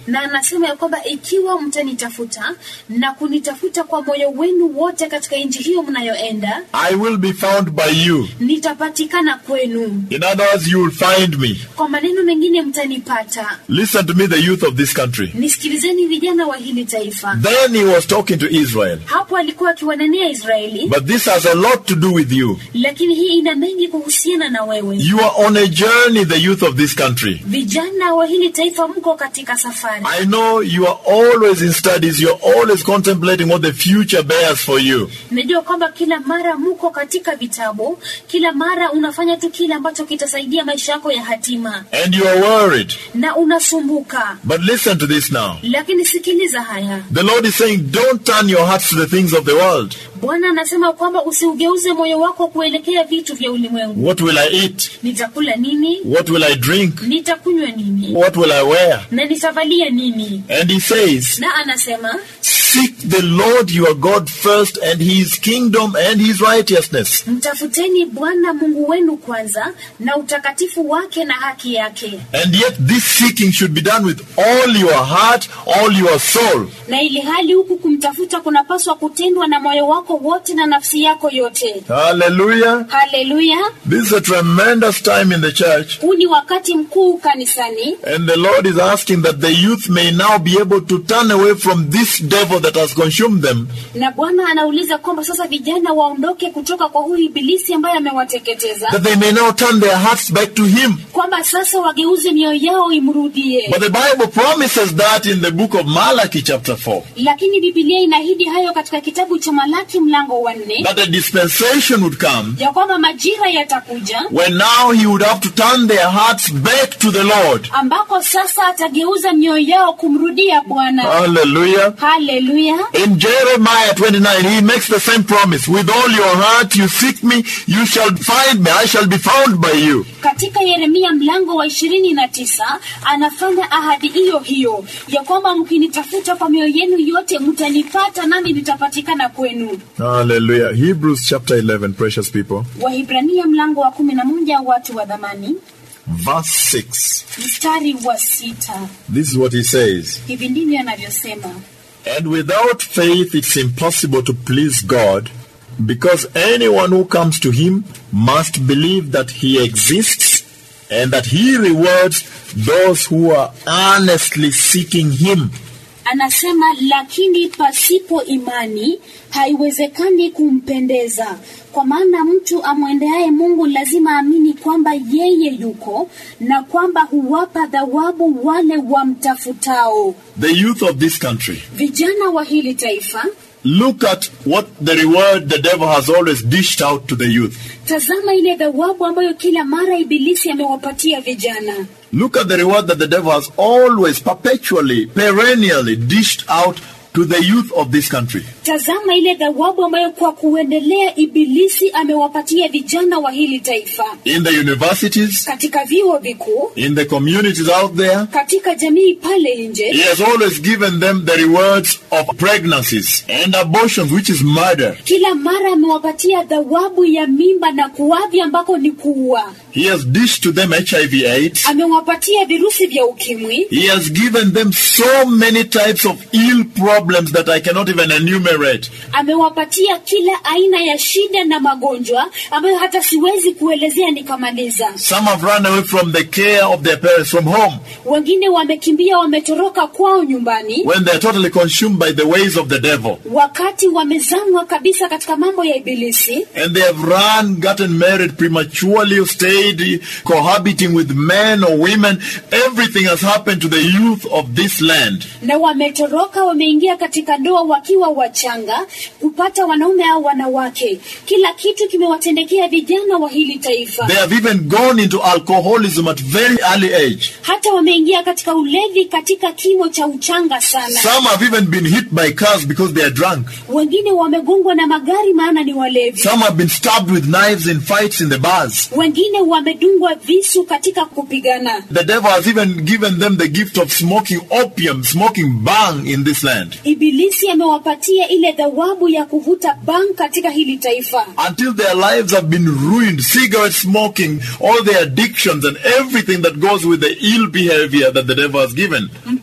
Na anasema ya kwamba ikiwa mtanitafuta na kunitafuta kwa moyo wenu wote katika nchi hiyo mnayoenda, I will be found by you. Nitapatikana kwenu. In other words, you will find me. Kwa maneno mengine mtanipata. Listen to me, the youth of this country. Nisikilizeni vijana wa hili taifa. Then he was talking to Israel. Hapo alikuwa akiwanenea Israeli. But this has a lot to do with you. Lakini hii ina mengi kuhusiana na wewe. You are on a journey, the youth of this country. Vijana wa hili taifa mko katika safari. I know you are always in studies. You are always contemplating what the future bears for you. Najua kwamba kila mara mko katika vitabu, kila mara unafanya tu kile ambacho kitasaidia maisha yako ya hatima. And you are worried. Na unasumbuka. But listen to this now. Lakini sikiliza haya. The Lord is saying, don't turn your hearts to the things of the world. Bwana anasema kwamba usiugeuze moyo wako kuelekea vitu vya ulimwengu. What will I eat? Nitakula nini? What will I drink? Nitakunywa nini? What will I wear? Na nitavalia nini? And he says, na anasema, seek the Lord your God first and his kingdom and his righteousness. Mtafuteni Bwana Mungu wenu kwanza na utakatifu wake na haki yake. And yet this seeking should be done with all your heart, all your soul. Na ili hali huku kumtafuta kunapaswa kutendwa na moyo wako wote na nafsi yako yote. Hallelujah. Hallelujah. This is a tremendous time in the church. Huu ni wakati mkuu kanisani. And the Lord is asking that the youth may now be able to turn away from this devil that has consumed them. Na Bwana anauliza kwamba sasa vijana waondoke kutoka kwa huyu ibilisi ambaye amewateketeza. That they may now turn their hearts back to him. Kwamba sasa wageuze mioyo yao imrudie. But the Bible promises that in the book of Malachi chapter 4. Lakini Biblia inaahidi hayo katika kitabu cha Malaki mlango wa 4. That a dispensation would come. Ya kwamba majira yatakuja. When now he would have to turn their hearts back to the Lord. Ambako sasa atageuza mioyo yao kumrudia Bwana. Hallelujah. Hallelujah. In Jeremiah 29, he makes the same promise. With all your heart you seek me, you shall find me, I shall be found by you. Katika Yeremia mlango wa 29, anafanya ahadi hiyo hiyo. Ya kwamba mkinitafuta kwa mioyo yenu yote, mtanipata nami nitapatikana kwenu. Hallelujah. Hebrews chapter 11, precious people. Wahibrania mlango wa 11, watu wa dhamani. Verse 6. Mstari wa 6. This is what he says. Hivi ndivyo anavyosema. And without faith it's impossible to please God, because anyone who comes to him must believe that he exists and that he rewards those who are earnestly seeking him. Anasema lakini pasipo imani haiwezekani kumpendeza. Kwa maana mtu amwendeaye Mungu lazima amini kwamba yeye yuko na kwamba huwapa thawabu wale wamtafutao. The youth of this country. Vijana wa hili taifa. Look at what the reward the devil has always dished out to the youth. Tazama ile thawabu ambayo kila mara ibilisi amewapatia vijana. Look at the reward that the devil has always, perpetually, perennially dished out to the youth of this country. Tazama ile thawabu ambayo kwa kuendelea ibilisi amewapatia vijana wa hili taifa. In the universities, katika vyuo vikuu, in the communities out there, katika jamii pale nje. He has always given them the rewards of pregnancies and abortions, which is murder. Kila mara amewapatia thawabu ya mimba na kuavya ambako ni kuua. He has dished to them HIV/AIDS. Amewapatia virusi vya ukimwi. He has given them so many types of ill problems that I cannot even enumerate. Amewapatia kila aina ya shida na magonjwa ambayo hata siwezi kuelezea nikamaliza. Some have run away from the care of their parents from home. Wengine wamekimbia, wametoroka kwao nyumbani. When they are totally consumed by the ways of the devil. Wakati wamezamwa kabisa katika mambo ya ibilisi. And they have gotten married prematurely, stayed cohabiting with men or women. Everything has happened to the youth of this land. Na wametoroka, wameingia katika ndoa wakiwa wachanga, kupata wanaume au wanawake. Kila kitu kimewatendekea vijana wa hili taifa. They have even gone into alcoholism at very early age. Hata wameingia katika ulevi katika kimo cha uchanga sana. Some have even been hit by cars because they are drunk. Wengine wamegongwa na magari maana ni walevi. Some have been stabbed with knives in fights in the bars. Wengine wamedungwa visu katika kupigana. The devil has even given them the gift of smoking opium, smoking bang in this land. Ibilisi amewapatia ile thawabu ya kuvuta bang katika hili taifa. Until their lives have been ruined, cigarette smoking, all their addictions and everything that goes with the ill behavior that the devil has given.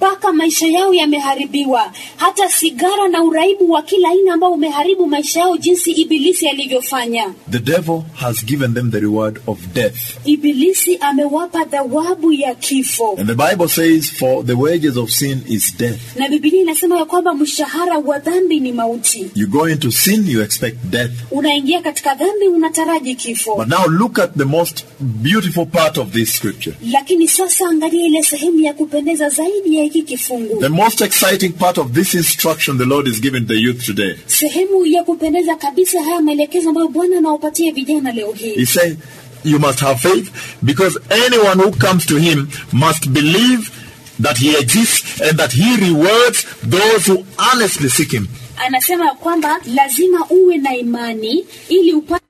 mpaka maisha yao yameharibiwa. Hata sigara na uraibu wa kila aina ambao umeharibu maisha yao jinsi ibilisi alivyofanya. The devil has given them the reward of death. Ibilisi amewapa thawabu ya kifo. And the Bible says, for the wages of sin is death. Na Biblia inasema ya kwamba mshahara wa dhambi ni mauti. You go into sin, you expect death. Unaingia katika dhambi, unataraji kifo. But now look at the most beautiful part of this scripture. Lakini sasa angalia ile sehemu ya kupendeza zaidi ya hiki kifungu. The most exciting part of this instruction the Lord is giving the youth today. Sehemu ya kupendeza kabisa haya maelekezo ambayo Bwana anawapatia vijana leo hii. He said, you must have faith, because anyone who comes to him must believe that he exists and that he rewards those who honestly seek him. Anasema kwamba lazima uwe na imani ili upate,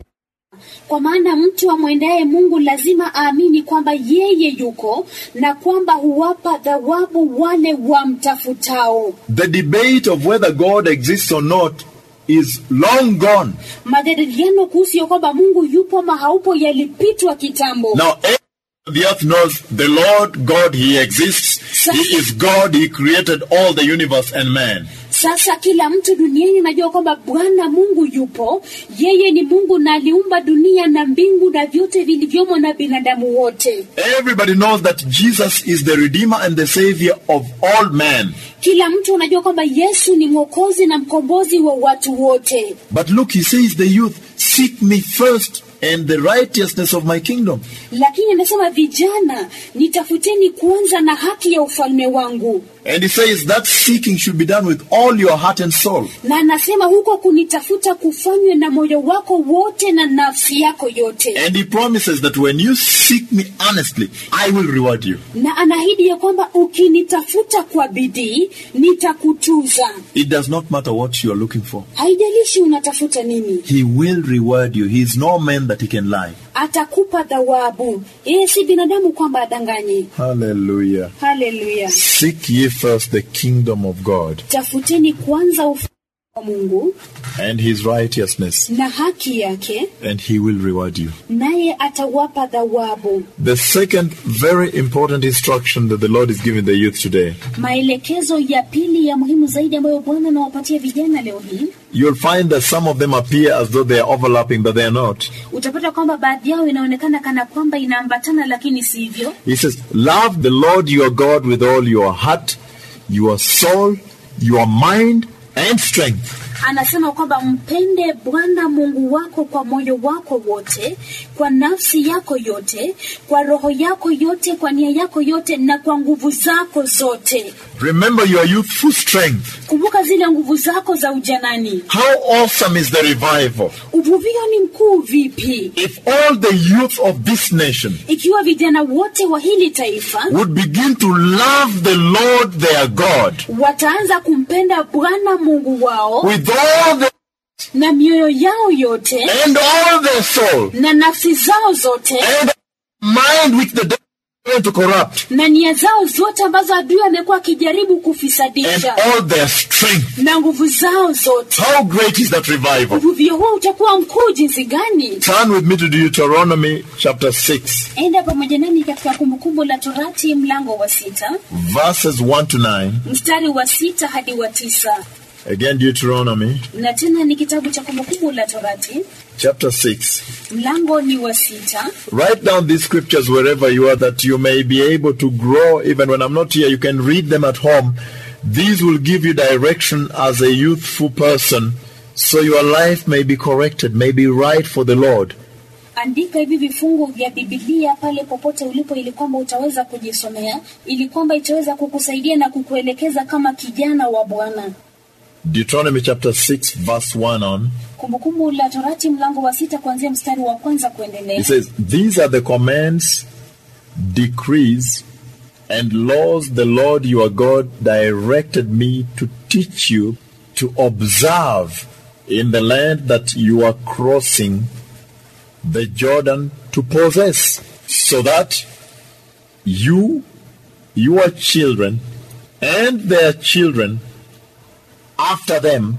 kwa maana mtu amwendaye Mungu lazima aamini kwamba yeye yuko na kwamba huwapa thawabu wale wamtafutao. The debate of whether God exists or not is long gone. Majadiliano kuhusu kwamba Mungu yupo ama haupo yalipitwa kitambo. Now the earth knows the Lord God, he exists. He is God, he created all the universe and man. Sasa kila mtu duniani anajua kwamba Bwana Mungu yupo, yeye ni Mungu na aliumba dunia na mbingu na vyote vilivyomo na binadamu wote. Everybody knows that Jesus is the Redeemer and the Savior of all men. Kila mtu anajua kwamba Yesu ni mwokozi na mkombozi wa watu wote. But look, he says the youth, seek me first and the righteousness of my kingdom. Lakini anasema vijana, nitafuteni kwanza na haki ya ufalme wangu. And he says that seeking should be done with all your heart and soul. Na anasema huko kunitafuta kufanywe na moyo wako wote na nafsi yako yote. And he promises that when you seek me honestly, I will reward you. Na anaahidi ya kwamba ukinitafuta kwa bidii, nitakutuza. It does not matter what you are looking for. Haijalishi unatafuta nini. He will reward you. He is no man that he can lie. Atakupa thawabu. Yeye si binadamu kwamba adanganye. Hallelujah. Hallelujah. Seek ye first the kingdom of God. Tafuteni kwanza ufalme wa Mungu and his righteousness, na haki yake, and he will reward you. naye atawapa thawabu. The second very important instruction that the Lord is giving the youth today, Maelekezo ya pili ya muhimu zaidi ambayo Bwana anawapatia vijana leo hii, you'll find that some of them appear as though they are overlapping, but they are not. utapata kwamba baadhi yao inaonekana kana kwamba inaambatana, lakini si hivyo. He says, love the Lord your God with all your heart, your soul, your mind, and strength. Anasema kwamba mpende Bwana Mungu wako kwa moyo wako wote, kwa nafsi yako yote, kwa roho yako yote, kwa nia yako yote, na kwa nguvu zako zote. Remember your youthful strength. Kumbuka zile nguvu zako za ujanani. How awesome is the revival? Uvuvio ni mkuu vipi? If all the youth of this nation Ikiwa vijana wote wa hili taifa would begin to love the Lord their God wataanza kumpenda Bwana Mungu wao with all the na mioyo yao yote and all their soul na nafsi zao zote and mind which the devil is going to corrupt na nia zao zote ambazo adui amekuwa akijaribu and kufisadisha all their strength, na nguvu zao zote, how great is that revival? uvuvio huo utakuwa mkuu jinsi gani? Turn with me to Deuteronomy chapter 6, Enda pamoja nami katika Kumbukumbu la Torati mlango wa 6 verses 1 to 9. mstari wa 6 hadi wa 9. Again, Deuteronomy Na tena ni kitabu cha Kumbukumbu la Torati chapter 6. mlango ni wa 6. Write down these scriptures wherever you are, that you may be able to grow. Even when I'm not here, you can read them at home. These will give you direction as a youthful person, so your life may be corrected, may be right for the Lord. Andika hivi vifungu vya Biblia pale popote ulipo, ili kwamba utaweza kujisomea, ili kwamba itaweza kukusaidia na kukuelekeza kama kijana wa Bwana. Deuteronomy chapter 6 verse 1 on. Kumbukumbu la Torati mlango wa 6 kuanzia mstari wa 1 kuendelea. It says, these are the commands, decrees, and laws the Lord your God directed me to teach you to observe in the land that you are crossing the Jordan to possess, so that you, your children, and their children after them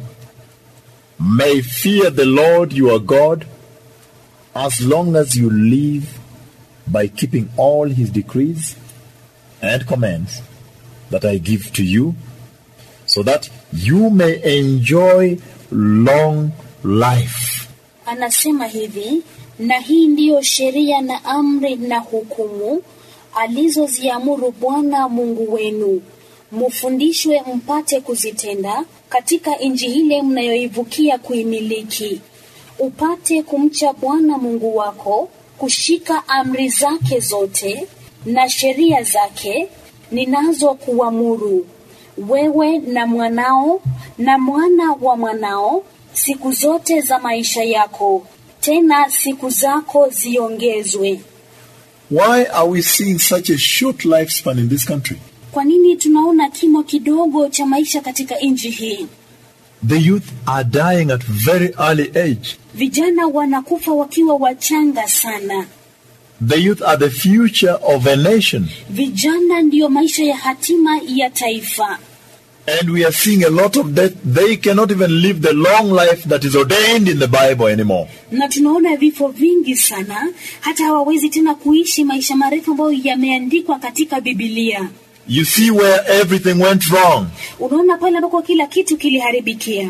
may fear the Lord your God as long as you live, by keeping all his decrees and commands that I give to you, so that you may enjoy long life. Anasema hivi, na hii ndiyo sheria na amri na hukumu alizoziamuru Bwana Mungu wenu, mufundishwe mpate kuzitenda katika nchi ile mnayoivukia kuimiliki, upate kumcha Bwana Mungu wako, kushika amri zake zote na sheria zake ninazo kuamuru, wewe na mwanao na mwana wa mwanao siku zote za maisha yako, tena siku zako ziongezwe. Why are we seeing such a short lifespan in this country? Kwa nini tunaona kimo kidogo cha maisha katika nchi hii? The youth are dying at very early age. Vijana wanakufa wakiwa wachanga sana. The youth are the future of a nation. Vijana ndio maisha ya hatima ya taifa. And we are seeing a lot of death. They cannot even live the long life that is ordained in the Bible anymore. Na tunaona vifo vingi sana, hata hawawezi tena kuishi maisha marefu ambayo yameandikwa katika Biblia. You see where everything went wrong. Unaona pale ambako kila kitu kiliharibikia.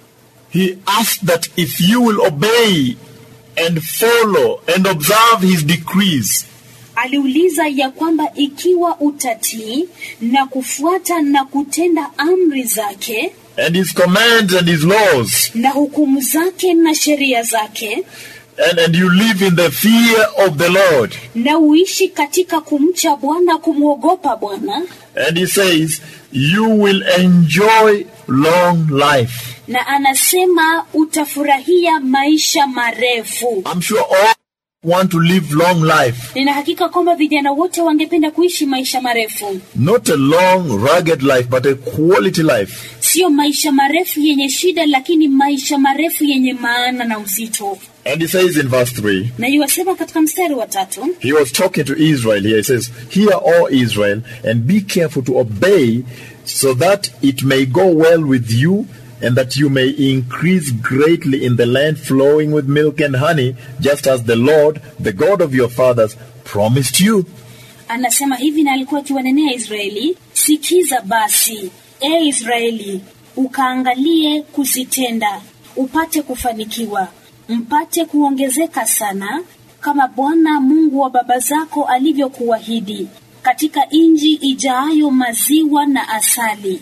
He asked that if you will obey and follow and observe his decrees. Aliuliza ya kwamba ikiwa utatii na kufuata na kutenda amri zake, and his commands and his laws, na hukumu zake na sheria zake, and you live in the fear of the Lord. Na uishi katika kumcha Bwana, kumwogopa Bwana. And he says, you will enjoy long life. Na anasema utafurahia maisha marefu. I'm sure all want to live long life. Nina hakika kwamba vijana wote wangependa kuishi maisha marefu. Not a long, rugged life, but a quality life. Sio maisha marefu yenye shida, lakini maisha marefu yenye maana na uzito. And he says in verse 3, na yuwasema katika mstari wa 3, he was talking to Israel here. He says, hear, O Israel, and be careful to obey, so that it may go well with you, and that you may increase greatly in the land flowing with milk and honey, just as the Lord, the God of your fathers, promised you. Anasema hivi, na alikuwa akiwanenea Israeli, sikiza basi, Israeli, ukaangalie kuzitenda, upate kufanikiwa, mpate kuongezeka sana, kama Bwana Mungu wa baba zako alivyokuahidi, katika nchi ijayo maziwa na asali.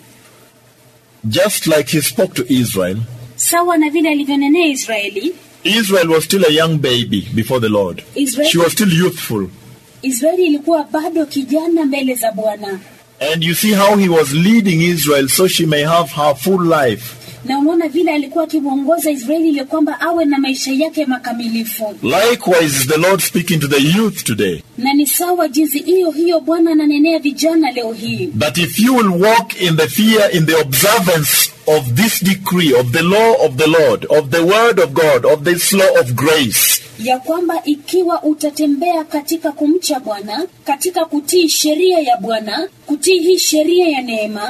Just like he spoke to Israel, sawa na vile alivyonenea Israeli, Israel was still a young baby before the Lord. She was still youthful. Israeli ilikuwa bado kijana mbele za Bwana. And you see how he was leading Israel so she may have her full life. Na unaona vile alikuwa akimuongoza Israeli ili kwamba awe na maisha yake makamilifu. Likewise is the Lord speaking to the youth today. Na ni sawa jinsi hiyo hiyo Bwana ananenea vijana leo hii. That if you will walk in the fear, in the observance of this decree, of the law of the Lord, of the word of God, of this law of grace, ya kwamba ikiwa utatembea katika kumcha Bwana, katika kutii sheria ya Bwana, kutii hii sheria ya neema,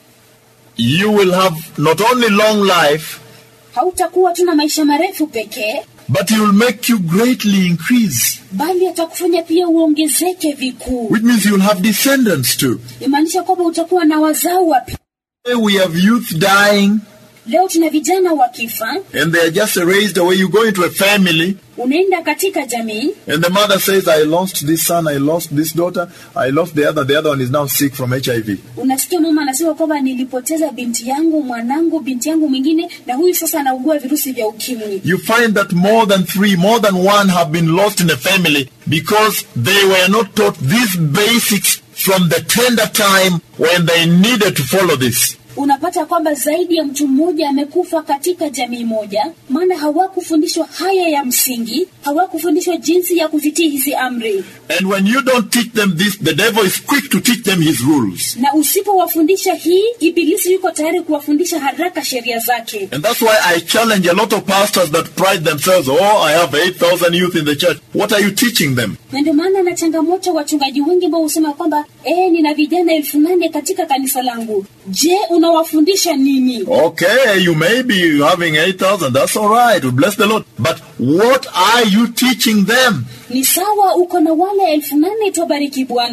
you will have not only long life, hautakuwa tu na maisha marefu pekee, but he will make you greatly increase. Bali atakufanya pia uongezeke vikuu. Which means you will have descendants too. Imaanisha kwamba utakuwa na wazao wapya. We have youth dying. Leo tuna vijana wakifa. And they are just erased away. You go into a family. Unaenda katika jamii. And the mother says, I lost this son, I lost this daughter, I lost the other one is now sick from HIV. Unasikia mama anasema kwamba nilipoteza binti yangu, mwanangu, binti yangu mwingine, na huyu sasa anaugua virusi vya ukimwi. You find that more than one have been lost in a family because they were not taught these basics from the tender time when they needed to follow this. Unapata kwamba zaidi ya mtu mmoja amekufa katika jamii moja, maana hawakufundishwa haya ya msingi, hawakufundishwa jinsi ya kuzitii hizi amri. And when you don't teach them this, the devil is quick to teach them his rules. Na usipowafundisha hii, ibilisi yuko tayari kuwafundisha haraka sheria zake. And that's why I challenge a lot of pastors that pride themselves, oh, I have 8,000 youth in the church. What are you teaching them? Na ndio maana na changamoto wachungaji wengi ambao husema kwamba nina vijana 8,000 katika kanisa langu. Je, unawafundisha nini? Okay, you may be having 8,000. That's all right. We bless the Lord. But what are you teaching them? Ni sawa uko na wale 8,000, tubariki Bwana.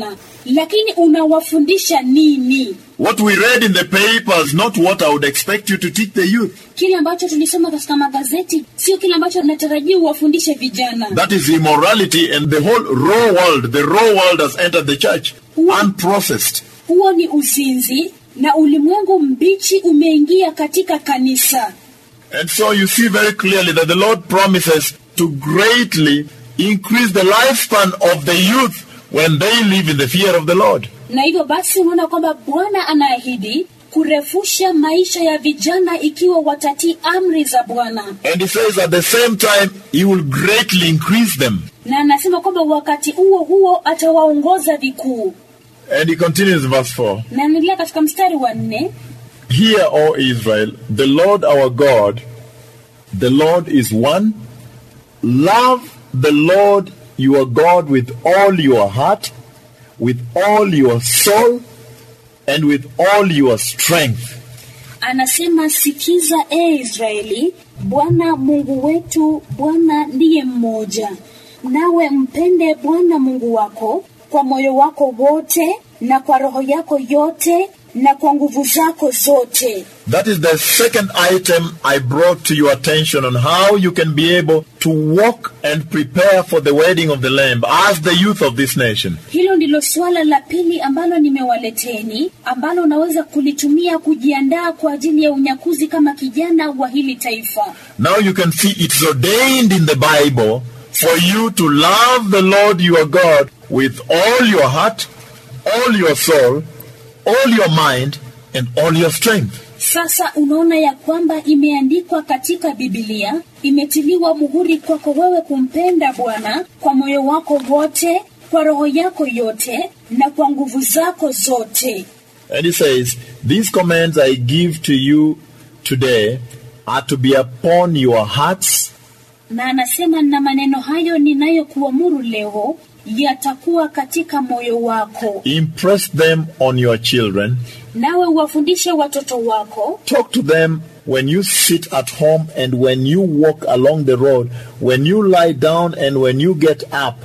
Lakini unawafundisha nini? What we read in the papers, not what I would expect you to teach the youth. Kile ambacho tulisoma katika magazeti sio kile ambacho natarajia uwafundishe vijana. That is immorality, and the whole the raw world has entered the church unprocessed. Huo ni uzinzi na ulimwengu mbichi umeingia katika kanisa. And so you see very clearly that the Lord promises to greatly increase the lifespan of the youth when they live in the fear of the Lord. Na hivyo basi unaona kwamba Bwana anaahidi kurefusha maisha ya vijana ikiwa watatii amri za Bwana. And he says at the same time he will greatly increase them. Na anasema kwamba wakati huo atawaongoza vikuu. And he continues in verse 4. Na anaendelea katika mstari wa 4. Hear, O Israel, the Lord our God, the Lord is one. Love the Lord your God with all your heart, with all your soul, and with all your strength. Anasema, sikiza Israeli, Bwana Mungu wetu, Bwana ndiye mmoja. Nawe mpende Bwana Mungu wako kwa moyo wako wote, na kwa roho yako yote, na kwa nguvu zako zote. That is the second item I brought to your attention on how you can be able to walk and prepare for the wedding of the Lamb as the youth of this nation. Hilo ndilo swala la pili ambalo nimewaleteni, ambalo unaweza kulitumia kujiandaa kwa ajili ya unyakuzi kama kijana wa hili taifa. Now you can see it's ordained in the Bible for you to love the Lord your God with all your heart, all your soul, all your mind, and all your strength. Sasa unaona ya kwamba imeandikwa katika Biblia, imetiliwa muhuri kwako wewe kumpenda Bwana kwa moyo wako wote, kwa roho yako yote, na kwa nguvu zako zote. And he says, these commands I give to you today are to be upon your hearts. Na anasema, na maneno hayo ninayokuamuru leo yatakuwa katika moyo wako. Impress them on your children. Nawe uwafundishe watoto wako. Talk to them when you sit at home and when you walk along the road, when you lie down and when you get up.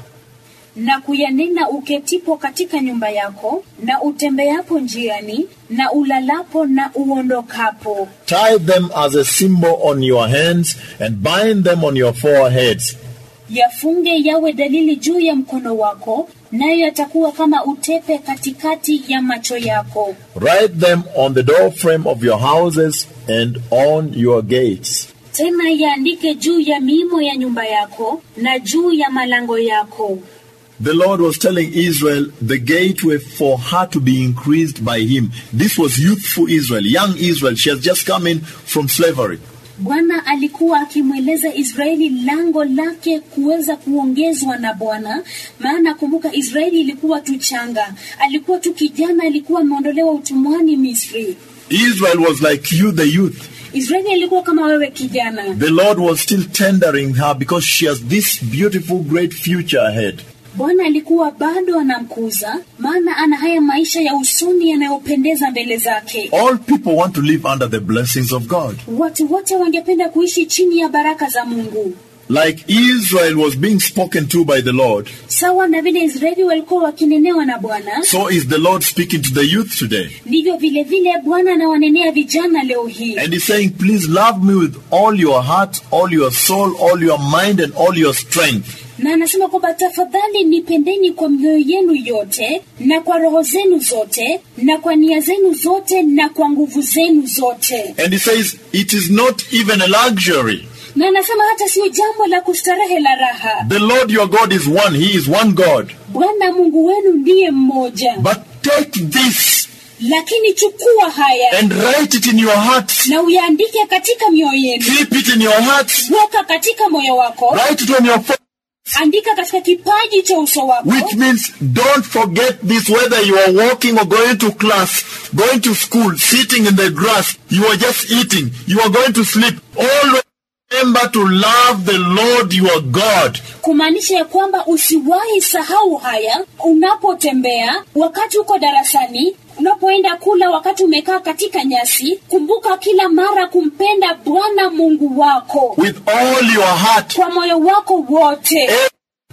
Na kuyanena uketipo katika nyumba yako, na utembeapo njiani, na ulalapo na uondokapo. Tie them as a symbol on your hands and bind them on your foreheads. Yafunge yawe dalili juu ya mkono wako, nayo yatakuwa kama utepe katikati ya macho yako. Write them on the door frame of your houses and on your gates. Tena yaandike juu ya miimo ya nyumba yako na juu ya malango yako. The Lord was telling Israel the gateway for her to be increased by him. This was youthful Israel, young Israel. She has just come in from slavery. Bwana alikuwa akimweleza Israeli lango lake kuweza kuongezwa na Bwana, maana kumbuka Israeli ilikuwa tu changa, alikuwa tu kijana, alikuwa ameondolewa utumwani Misri. Israel was like you, the youth. Israeli alikuwa kama wewe kijana. The Lord was still tendering her because she has this beautiful great future ahead. Bwana alikuwa bado anamkuza, maana ana haya maisha ya usoni yanayopendeza mbele zake. All people want to live under the blessings of God. Watu wote wangependa kuishi chini ya baraka za Mungu. Like Israel was being spoken to by the Lord, sawa na vile Israeli walikuwa wakinenewa na Bwana, so is the Lord speaking to the youth today. Ndivyo vile vile Bwana anawanenea vijana leo hii. And he's saying, please love me with all your heart, all your soul, all your mind, and all your strength. Na anasema kwamba tafadhali nipendeni kwa mioyo yenu yote, na kwa roho zenu zote, na kwa nia zenu zote, na kwa nguvu zenu zote. And he says, it is not even a luxury. Na anasema hata sio jambo la kustarehe la raha. The Lord your God is one. He is one God. Bwana Mungu wenu ndiye mmoja. But take this, lakini chukua haya, and write it in your hearts. Na uyaandike katika mioyo yenu. Keep it in your hearts. Weka katika moyo wako. Write it on your phone. Andika katika kipaji cha uso wako. Which means don't forget this, whether you are walking or going to class, going to school, sitting in the grass, you are just eating, you are going to sleep. Always remember to love the Lord your God. Kumaanisha ya kwamba usiwahi sahau haya unapotembea, wakati uko darasani, unapoenda kula, wakati umekaa katika nyasi. Kumbuka kila mara kumpenda Bwana Mungu wako with all your heart, kwa moyo wako wote,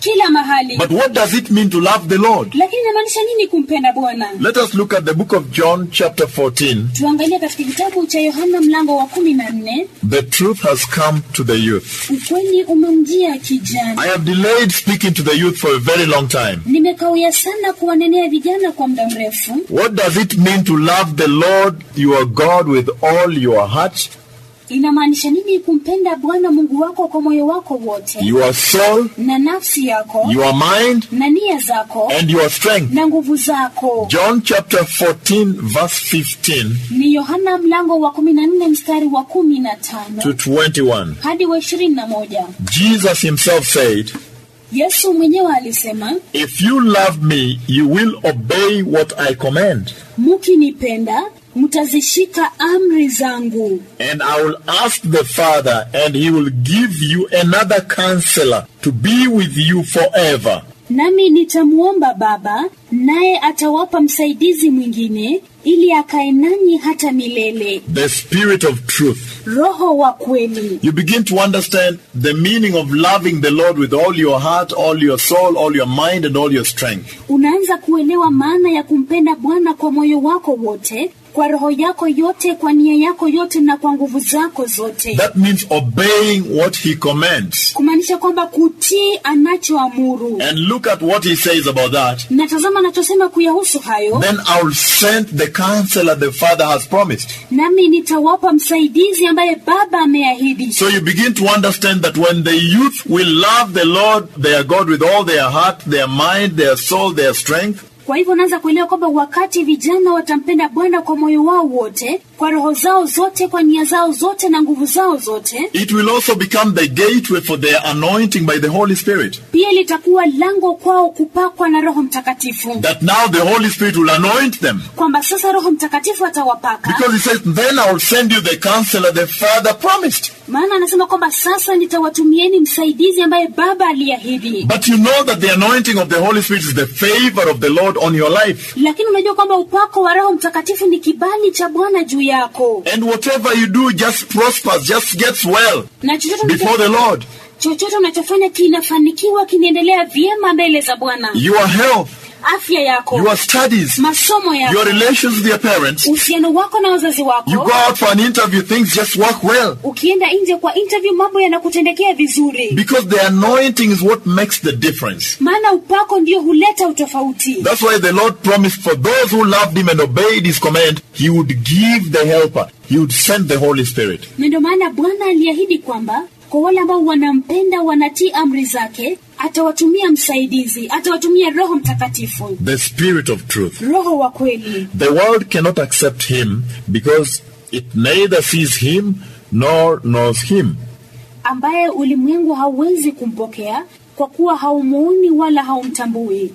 kila mahali. But what does it mean to love the Lord? Lakini inamaanisha nini kumpenda Bwana? Let us look at the book of John chapter 14. Tuangalie katika kitabu cha Yohana mlango wa 14. The truth has come to the youth. Ukweli umemjia kijana. I have delayed speaking to the youth for a very long time. Nimekawia sana kuwanenea vijana kwa muda mrefu. What does it mean to love the Lord your God with all your heart? Inamaanisha nini kumpenda Bwana Mungu wako kwa moyo wako wote, your soul, na nafsi yako, your mind, na nia zako, and your strength? na nguvu zako. John chapter 14 verse 15 ni Yohana mlango wa 14 mstari wa 15 to 21. hadi wa 21. Jesus himself said, Yesu mwenyewe alisema, if you love me, you will obey what I command. Mkinipenda, mtazishika amri zangu. And I will ask the Father, and he will give you another counselor to be with you forever. Nami nitamuomba Baba, naye atawapa msaidizi mwingine, ili akae nanyi hata milele. The Spirit of truth. Roho wa kweli. You begin to understand the meaning of loving the Lord with all your heart, all your soul, all your mind, and all your strength. Unaanza kuelewa maana ya kumpenda Bwana kwa moyo wako wote, kwa roho yako yote, kwa nia yako yote, na kwa nguvu zako zote. That means obeying what he commands. Kumaanisha kwamba kutii anachoamuru. And look at what he says about that. Na tazama anachosema kuyahusu hayo. Then I will send the counselor the Father has promised. Nami nitawapa msaidizi ambaye Baba ameahidi. So you begin to understand that when the youth will love the Lord their God with all their heart, their mind, their soul, their strength. Kwa hivyo unaanza kuelewa kwamba wakati vijana watampenda Bwana kwa moyo wao wote, kwa roho zao zote, kwa nia zao zote, na nguvu zao zote, it will also become the gateway for their anointing by the Holy Spirit. Pia litakuwa lango kwao kupakwa na Roho Mtakatifu. That now the Holy Spirit will anoint them. Kwamba sasa Roho Mtakatifu atawapaka. Because he says, then I will send you the counselor the Father promised. Maana anasema kwamba sasa nitawatumieni msaidizi ambaye Baba aliahidi. But you know that the anointing of the Holy Spirit is the favor of the Lord on your life. Lakini unajua kwamba upako wa Roho Mtakatifu ni kibali cha Bwana juu yako. And whatever you do just prospers, just gets well before the Lord. Chochote unachofanya kinafanikiwa, kinaendelea vyema mbele za Bwana. Your health, afya yako, your studies, masomo yako, your relations with your parents, uhusiano wako na wazazi wako. You go out for an interview, things just work well. Ukienda nje kwa interview, mambo yanakutendekea vizuri. Because the anointing is what makes the difference. Maana upako ndio huleta utofauti. That's why the Lord promised for those who loved him and obeyed his command, he would give the helper. He would send the Holy Spirit. Ndio maana Bwana aliahidi kwamba kwa wale ambao wanampenda, wanatii amri zake, atawatumia msaidizi, atawatumia Roho Mtakatifu. The Spirit of truth. Roho wa kweli. The world cannot accept him because it neither sees him nor knows him. Ambaye ulimwengu hauwezi kumpokea kwa kuwa haumuoni wala haumtambui.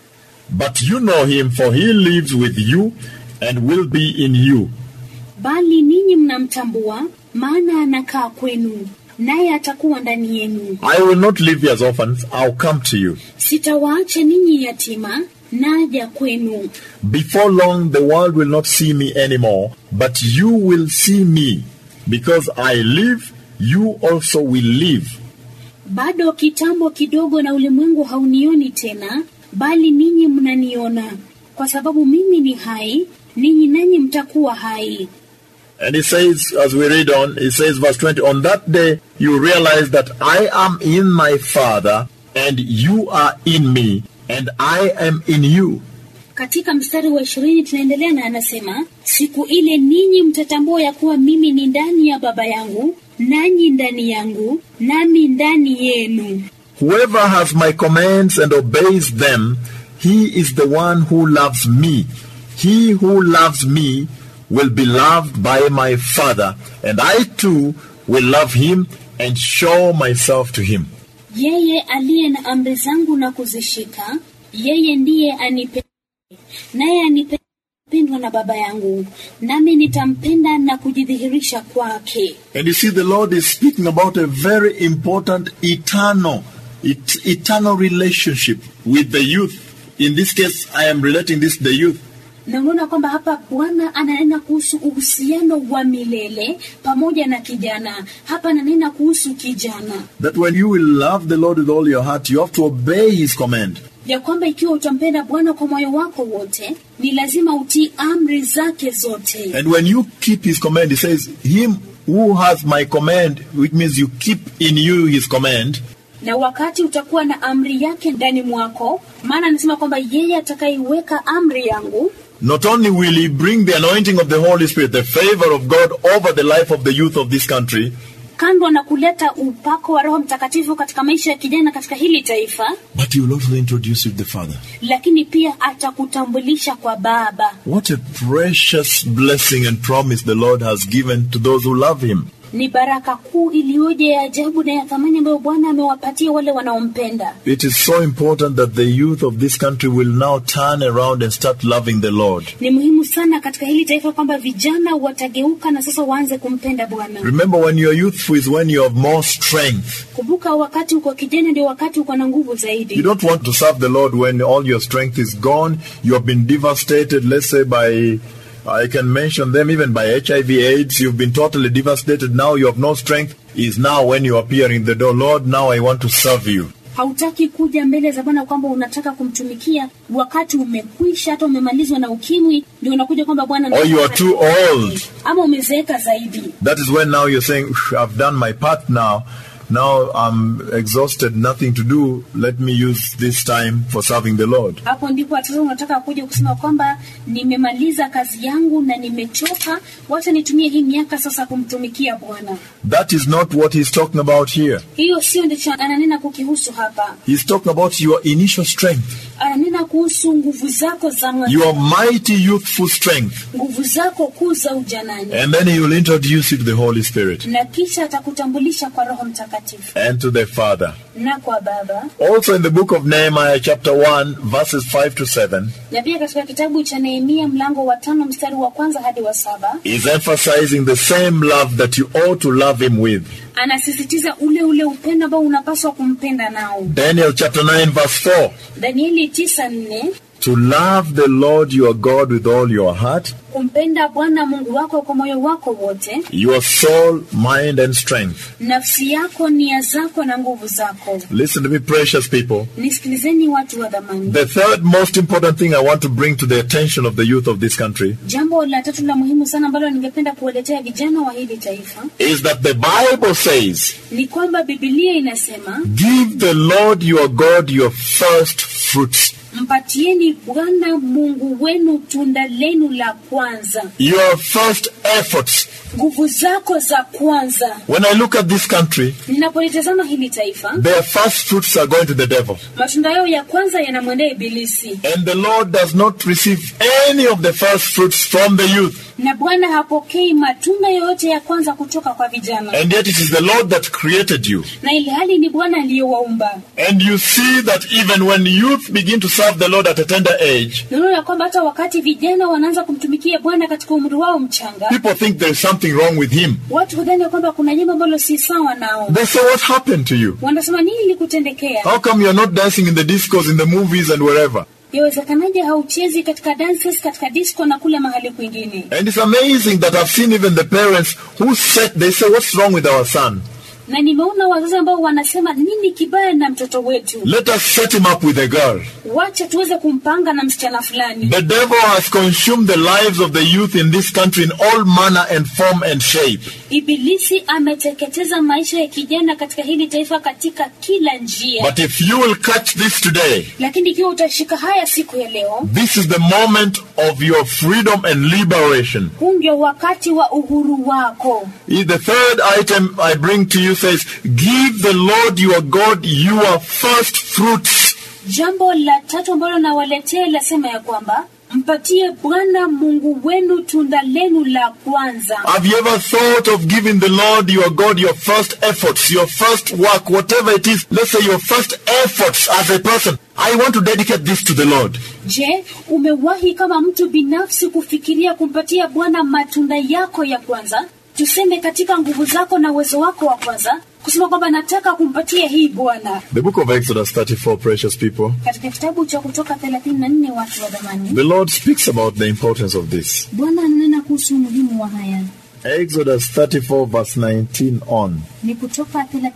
But you know him, for he lives with you and will be in you. Bali ninyi mnamtambua, maana anakaa kwenu, naye atakuwa ndani yenu. I will not leave you as orphans, I'll come to you. Sitawaacha ninyi yatima, naja kwenu. Before long the world will not see me anymore, but you will see me. Because I live, you also will live. Bado kitambo kidogo na ulimwengu haunioni tena, bali ninyi mnaniona. Kwa sababu mimi ni hai, ninyi nanyi mtakuwa hai. And it says, as we read on, it says verse 20, on that day you realize that I am in my Father, and you are in me, and I am in you. Katika mstari wa 20 tunaendelea na anasema, siku ile ninyi mtatambua ya kuwa mimi ni ndani ya Baba yangu, nanyi ndani yangu, nami ndani yenu. Whoever has my commands and obeys them, he is the one who loves me. He who loves me will be loved by my Father, and I too will love him and show myself to him. Yeye aliye na amri zangu na kuzishika, yeye ndiye anipenda. Naye anipendwa na Baba yangu, nami nitampenda na kujidhihirisha kwake. And you see, the Lord is speaking about a very important eternal relationship with the youth. In this case, I am relating this to the youth. Na unaona kwamba hapa Bwana ananena kuhusu uhusiano wa milele pamoja na kijana. Hapa ananena kuhusu kijana. That when you will love the Lord with all your heart, you have to obey His command. Ya kwamba ikiwa utampenda Bwana kwa moyo wako wote, ni lazima utii amri zake zote. And when you keep His command, He says, Him who has my command, which means you keep in you His command. Na wakati utakuwa na amri yake ndani mwako, maana anasema kwamba yeye atakayeweka amri yangu, not only will He bring the anointing of the Holy Spirit, the favor of God over the life of the youth of this country, kando na kuleta upako wa Roho Mtakatifu katika maisha ya kijana katika hili taifa, but He will also introduce you to the Father. Lakini pia atakutambulisha kwa Baba. What a precious blessing and promise the Lord has given to those who love Him. Ni baraka kuu iliyoje ya ajabu na ya thamani ambayo Bwana amewapatia wale wanaompenda. It is so important that the youth of this country will now turn around and start loving the Lord. Ni muhimu sana katika hili taifa kwamba vijana watageuka na sasa waanze kumpenda Bwana. Remember, when you are youthful is when you have more strength. Kumbuka wakati uko kijana ndio wakati uko na nguvu zaidi. You don't want to serve the Lord when all your strength is gone. You have been devastated, let's say by I can mention them even by HIV/AIDS. You've been totally devastated. Now you have no strength. Is now when you appear in the door. Lord, now I want to serve you. Hautaki kuja mbele za Bwana kwamba unataka kumtumikia wakati umekwisha, hata umemalizwa na ukimwi, ndio unakuja kwamba Bwana, or you are too old, ama umezeeka zaidi. That is when now you're saying, I've done my part now. Now I'm exhausted, nothing to do. Let me use this time for serving the Lord. Hapo ndipo hata unataka kuja kusema kwamba nimemaliza kazi yangu na nimechoka, wacha nitumie hii miaka sasa kumtumikia Bwana. That is not what he's talking about here. Hiyo sio ndicho ananena kukihusu hapa. He's talking about your initial strength. Ananena kuhusu nguvu zako za mwanzo. Your mighty youthful strength. Nguvu zako kuu za ujanani. And then he will introduce you to the Holy Spirit. Na kisha atakutambulisha kwa Roho Mtakatifu. And to the Father. Na kwa Baba. Also in the book of Nehemiah chapter 1 verses 5 to 7. Na pia katika kitabu cha Nehemia mlango wa 5 mstari wa 1 hadi wa 7. Is emphasizing the same love that you ought to love him with. Anasisitiza ule upendo ambao unapaswa kumpenda nao. Daniel chapter 9 verse 4. Danieli 9:4. To love the Lord your God with all your heart. Kumpenda Bwana Mungu wako kwa moyo wako wote. Your soul, mind and strength. Nafsi yako, nia zako na nguvu zako. Listen to me, precious people. Nisikilizeni watu wa dhamani. The third most important thing I want to bring to the attention of the youth of this country. Jambo la tatu la muhimu sana ambalo ningependa kuwaletea vijana wa hili taifa. Is that the Bible says. Ni kwamba Biblia inasema. Give the Lord your God your first fruits. Mpatieni Bwana Mungu wenu tunda lenu la kwanza. Your first efforts. Nguvu zako za kwanza. When I look at this country, ninapolitazama hili taifa, their first fruits are going to the devil. Matunda yao ya kwanza yanamwendea ibilisi. And the Lord does not receive any of the first fruits from the youth. Na Bwana hapokei matunda yote ya kwanza kutoka kwa vijana. And yet it is the Lord that created you. Na ilhali ni Bwana aliyewaumba. And you see that even when youth begin to serve the Lord at a tender age, unaona kwamba hata wakati vijana wanaanza kumtumikia Bwana katika umri wao mchanga, people think there is something wrong with him. Watu hudhani kwamba kuna jambo ambalo si sawa nao. They say, what happened to you? Wanasema nini likutendekea? How come you are not dancing in the discos, in the movies and wherever? Yawezekanaje hauchezi katika dances, katika disco na kule mahali kwingine? And it's amazing that I've seen even the parents who said, they say, what's wrong with our son? Na nimeona wazazi ambao wanasema nini kibaya na mtoto wetu? Let us set him up with a girl. Wacha tuweze kumpanga na msichana fulani. The devil has consumed the lives of the youth in this country in all manner and form and shape. Ibilisi ameteketeza maisha ya kijana katika hili taifa katika kila njia. But if you will catch this today, lakini ikiwa utashika haya siku ya leo, this is the moment of your freedom and liberation. Huu ndio wakati wa uhuru wako. The third item I bring to you says, give the Lord your God your first fruits. Jambo la tatu ambalo nawaletea lasema ya kwamba mpatie Bwana Mungu wenu tunda lenu la kwanza. Have you ever thought of giving the Lord your God your first efforts, your first work, whatever it is, let's say your first efforts as a person? I want to dedicate this to the Lord. Je, umewahi kama mtu binafsi kufikiria kumpatia Bwana matunda yako ya kwanza? tuseme katika nguvu zako na uwezo wako wa kwanza, kusema kwamba nataka kumpatia hii Bwana. The book of Exodus 34, precious people. Katika kitabu cha Kutoka 34, watu wa dhamani, The Lord speaks about the importance of this. Bwana ananena kuhusu umuhimu wa haya. Exodus 34 verse 19 on. Ni Kutoka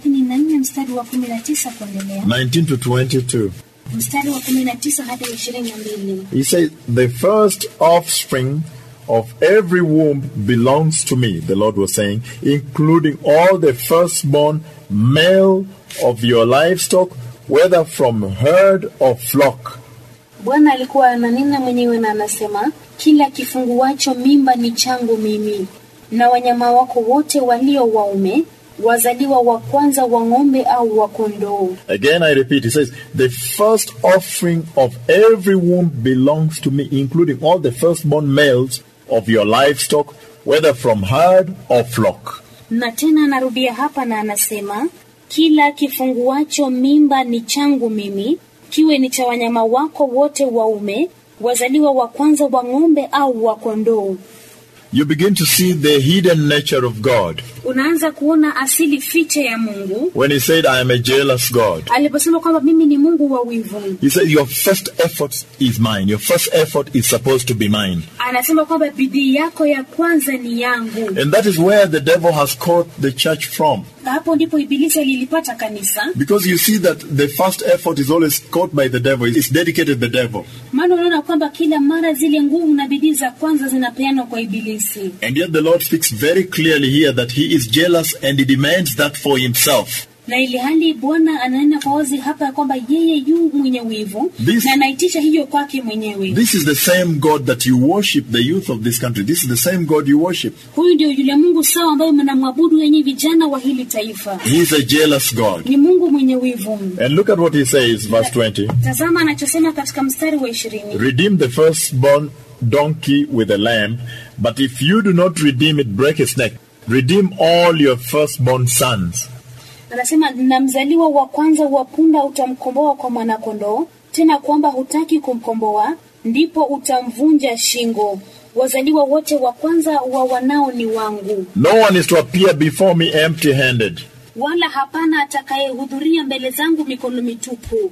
34 mstari wa 19 kuendelea. 19 to 22. Mstari wa 19 hadi 22. He says, the first offspring of every womb belongs to me, the Lord was saying, including all the firstborn male of your livestock, whether from herd or flock. Bwana alikuwa ananena mwenyewe na anasema, kila kifunguacho mimba ni changu mimi, na wanyama wako wote walio waume, wazaliwa wa kwanza wa ng'ombe au wa kondoo. Again I repeat, he says, the first offering of every womb belongs to me, including all the firstborn males of your livestock, whether from herd or flock. Na tena anarudia hapa na anasema, kila kifunguacho mimba ni changu mimi, kiwe ni cha wanyama wako wote waume, wazaliwa wa kwanza wa ng'ombe au wa kondoo. You begin to see the hidden nature of God. Unaanza kuona asili fiche ya Mungu. When he said, I am a jealous God. Aliposema kwamba mimi ni Mungu wa wivu. He said, your first effort is mine. Your first effort is supposed to be mine. Anasema kwamba bidii yako ya kwanza ni yangu. And that is where the devil has caught the church from. Hapo ndipo ibilisi alilipata kanisa. Because you see that the first effort is always caught by the devil. It's dedicated to the devil. Maana unaona kwamba kila mara zile nguvu na bidii za kwanza zinapeanwa kwa ibilisi. And yet the Lord speaks very clearly here that he is jealous and he demands that for himself. Na ili hali Bwana ananena kwa wazi hapa kwamba yeye yu mwenye wivu na anaitisha hiyo kwake mwenyewe. This is the same God that you worship, the youth of this country. This is the same God you worship. Huyu ndio yule Mungu sawa ambaye mnamwabudu yenye vijana wa hili taifa. He is a jealous God. Ni Mungu mwenye wivu. And look at what he says, verse 20. Tazama anachosema katika mstari wa 20. Redeem the firstborn donkey with a lamb, but if you do not redeem it, break its neck. Redeem all your firstborn sons. Anasema na mzaliwa wa kwanza wa punda utamkomboa kwa mwanakondoo, tena kwamba hutaki kumkomboa, ndipo utamvunja shingo. Wazaliwa wote wa kwanza wa wanao ni wangu. No one is to appear before me empty-handed. Wala hapana atakayehudhuria mbele zangu mikono mitupu.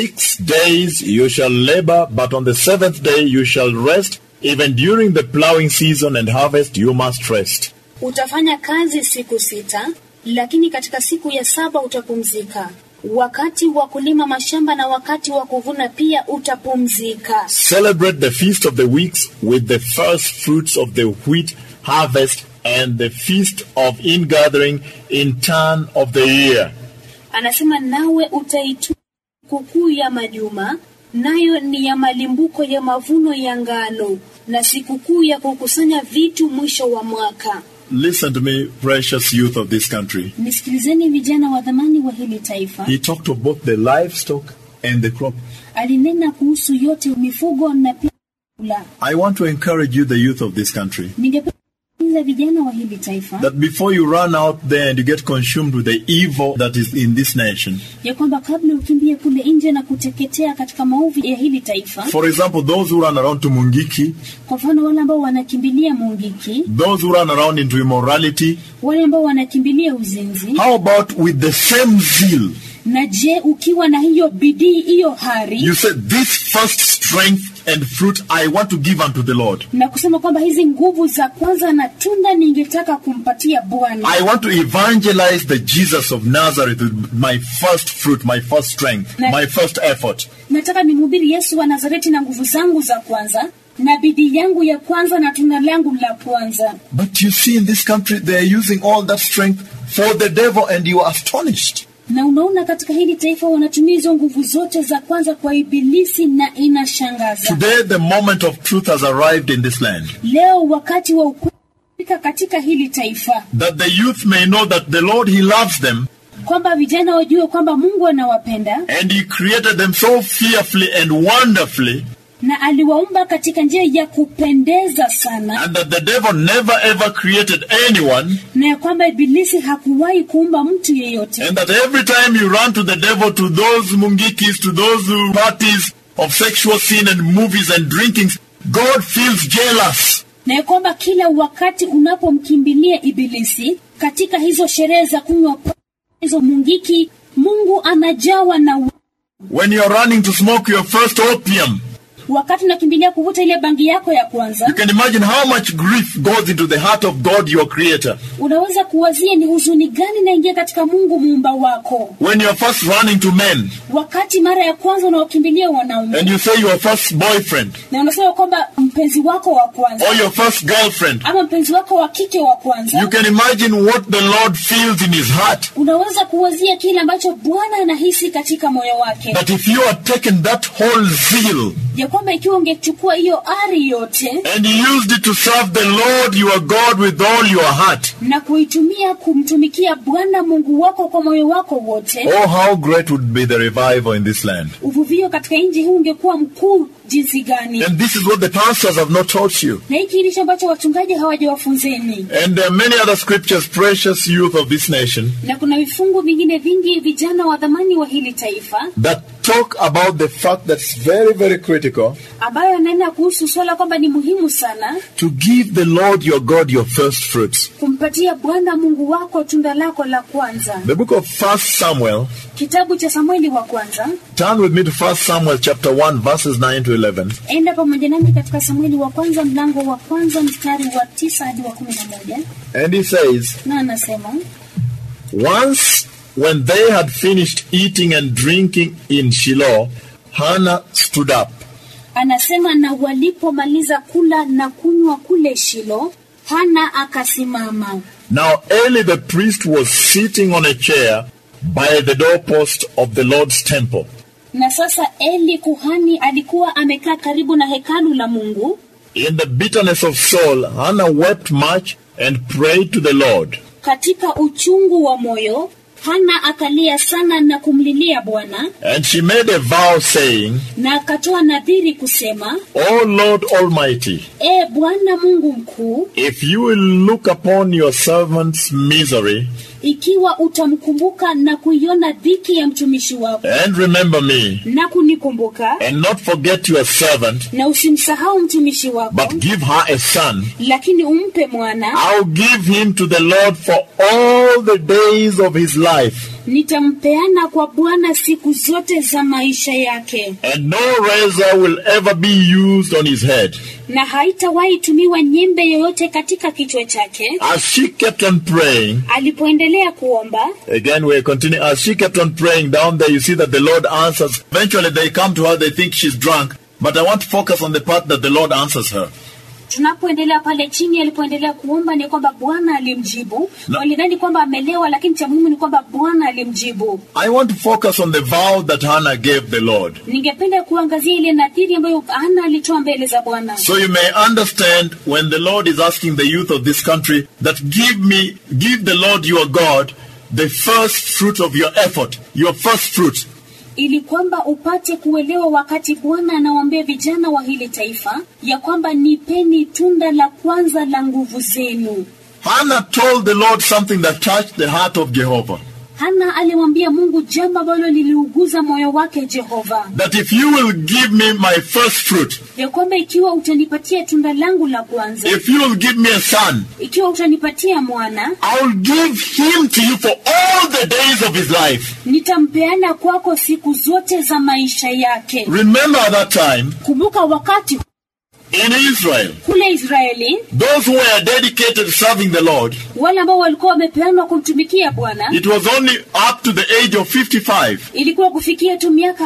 6 days you shall labor, but on the 7th day you shall rest. Even during the plowing season and harvest you must rest. Utafanya kazi siku 6, lakini katika siku ya 7 utapumzika. Wakati wa kulima mashamba na wakati wa kuvuna pia utapumzika. Celebrate the feast of the weeks with the first fruits of the wheat harvest and the feast of ingathering in turn of the year. Anasema nawe utaitu sikukuu ya majuma, nayo ni ya malimbuko ya mavuno ya ngano, na sikukuu ya kukusanya vitu mwisho wa mwaka. Listen to me, precious youth of this country. Nisikilizeni vijana wa dhamani wa hili taifa. He talked of both the livestock and the crop. Alinena kuhusu yote, mifugo na pia kula. I want to encourage you, the youth of this country, Ningependa vijana wa hili taifa, that before you run out there and you get consumed with the evil that is in this nation. Ya kwamba kabla ukimbie kule nje na kuteketea katika maovu ya hili taifa. For example, those who run around to Mungiki. Kwa mfano wale ambao wanakimbilia Mungiki. Those who run around into immorality. Wale ambao wanakimbilia uzinzi. How about with the same zeal? Na je, ukiwa na hiyo bidii, hiyo hari, you said this first strength and fruit I want to give unto the Lord. Na kusema kwamba hizi nguvu za kwanza na tunda ningetaka kumpatia Bwana. I want to evangelize the Jesus of Nazareth with my first fruit, my first strength, my first effort. Nataka nimhubiri Yesu wa Nazareti na nguvu zangu za kwanza, na bidii yangu ya kwanza na tunda langu la kwanza. But you see, in this country they are using all that strength for the devil and you are astonished. Na unaona katika hili taifa wanatumia hizo nguvu zote za kwanza kwa ibilisi na inashangaza. Today the moment of truth has arrived in this land. Leo wakati wa ukweli katika hili taifa. That the youth may know that the Lord, He loves them. Kwamba vijana wajue kwamba Mungu anawapenda. And He created them so fearfully and wonderfully. Na aliwaumba katika njia ya kupendeza sana. And that the devil never ever created anyone. Na kwamba ibilisi hakuwahi kuumba mtu yeyote. And that every time you run to the devil, to those mungikis, to those parties of sexual sin and movies and drinkings, God feels jealous. Na kwamba kila wakati unapomkimbilia ibilisi katika hizo sherehe za kunywa hizo mungiki, Mungu anajawa na when you are running to smoke your first opium, wakati unakimbilia kuvuta ile bangi yako ya kwanza, you can imagine how much grief goes into the heart of God, your creator. Unaweza kuwazia ni huzuni gani inaingia katika Mungu muumba wako. When you are first running to men, wakati mara ya kwanza unawakimbilia wanaume, and you say your first boyfriend, na unasema kwamba mpenzi wako wa kwanza, or your first girlfriend, ama mpenzi wako wa kike wa kwanza, you can imagine what the Lord feels in his heart. Unaweza kuwazia kile ambacho Bwana anahisi katika moyo wake. That if you had taken that whole zeal, ya kwamba ikiwa ungechukua hiyo ari yote and you used it to serve the Lord your God with all your heart, na kuitumia kumtumikia Bwana Mungu wako kwa moyo wako wote, oh how great would be the revival in this land. Uvuvio katika nchi hii ungekuwa mkuu jinsi gani. And this is what the pastors have not taught you. Na hiki ndicho ambacho wachungaji hawajawafunzeni. And there are many other scriptures, precious youth of this nation, na kuna vifungu vingine vingi vijana wa dhamani wa hili taifa, that talk about the fact that it's very, very critical, ambayo yanena kuhusu swala kwamba ni muhimu sana to give the Lord your God your first fruits. Kumpatia Bwana Mungu wako tunda lako la kwanza. The book of 1 Samuel, kitabu cha Samueli wa kwanza. Turn with me to 1 Samuel chapter 1 verses 9 to 11. Enda pamoja nami katika Samueli wa kwanza mlango wa kwanza mstari wa 9 hadi wa 11. And he says, na anasema, once when they had finished eating and drinking in Shiloh, Hannah stood up. Anasema, na walipomaliza kula na kunywa kule Shilo, Hana akasimama. Now Eli the priest was sitting on a chair by the doorpost of the Lord's temple. Na sasa Eli kuhani alikuwa amekaa karibu na hekalu la Mungu. In the bitterness of soul, Hannah wept much and prayed to the Lord. Katika uchungu wa moyo, Hana akalia sana na kumlilia Bwana. And she made a vow saying, na akatoa nadhiri kusema, O Lord Almighty, Bwana Mungu mkuu, if you will look upon your servant's misery, ikiwa utamkumbuka na kuiona dhiki ya mtumishi wako, and remember me, na kunikumbuka, and not forget your servant, na usimsahau mtumishi wako, but give her a son, lakini umpe mwana, I'll give him to the Lord for all the days of his life. Nitampeana kwa Bwana siku zote za maisha yake. And no razor will ever be used on his head. Na haitawahi tumiwa nyembe yoyote katika kichwa chake. As she kept on praying, alipoendelea kuomba, again we continue, as she kept on praying down there, you see that the Lord answers. Eventually they come to her, they think she's drunk, but I want to focus on the part that the Lord answers her. Tunapoendelea pale chini, alipoendelea kuomba ni kwamba Bwana alimjibu. Walidhani kwamba amelewa, lakini cha muhimu ni kwamba Bwana alimjibu. I want to focus on the vow that Hannah gave the Lord. Ningependa kuangazia ile nadhiri ambayo Hannah alitoa mbele za Bwana. So you may understand when the Lord is asking the youth of this country that give the Lord your God the first fruit of your effort, your first fruit. Ili kwamba upate kuelewa wakati Bwana anawaambia vijana wa hili taifa ya kwamba nipeni tunda la kwanza la nguvu zenu. Hannah told the Lord something that touched the heart of Jehovah. Hannah alimwambia Mungu jambo ambalo liliuguza moyo wake Jehova. That if you will give me my first fruit, ya kwamba ikiwa utanipatia tunda langu la kwanza, if you will give me a son, ikiwa utanipatia mwana, I will give him to you for all the days of his life. Nitampeana kwako siku zote za maisha yake. Remember at that time, kumbuka wakati in Israel, kule Israeli, those who were dedicated to serving the Lord, wale ambao walikuwa wamepeanwa kumtumikia Bwana, it was only up to the age of 55. Ilikuwa kufikia tu miaka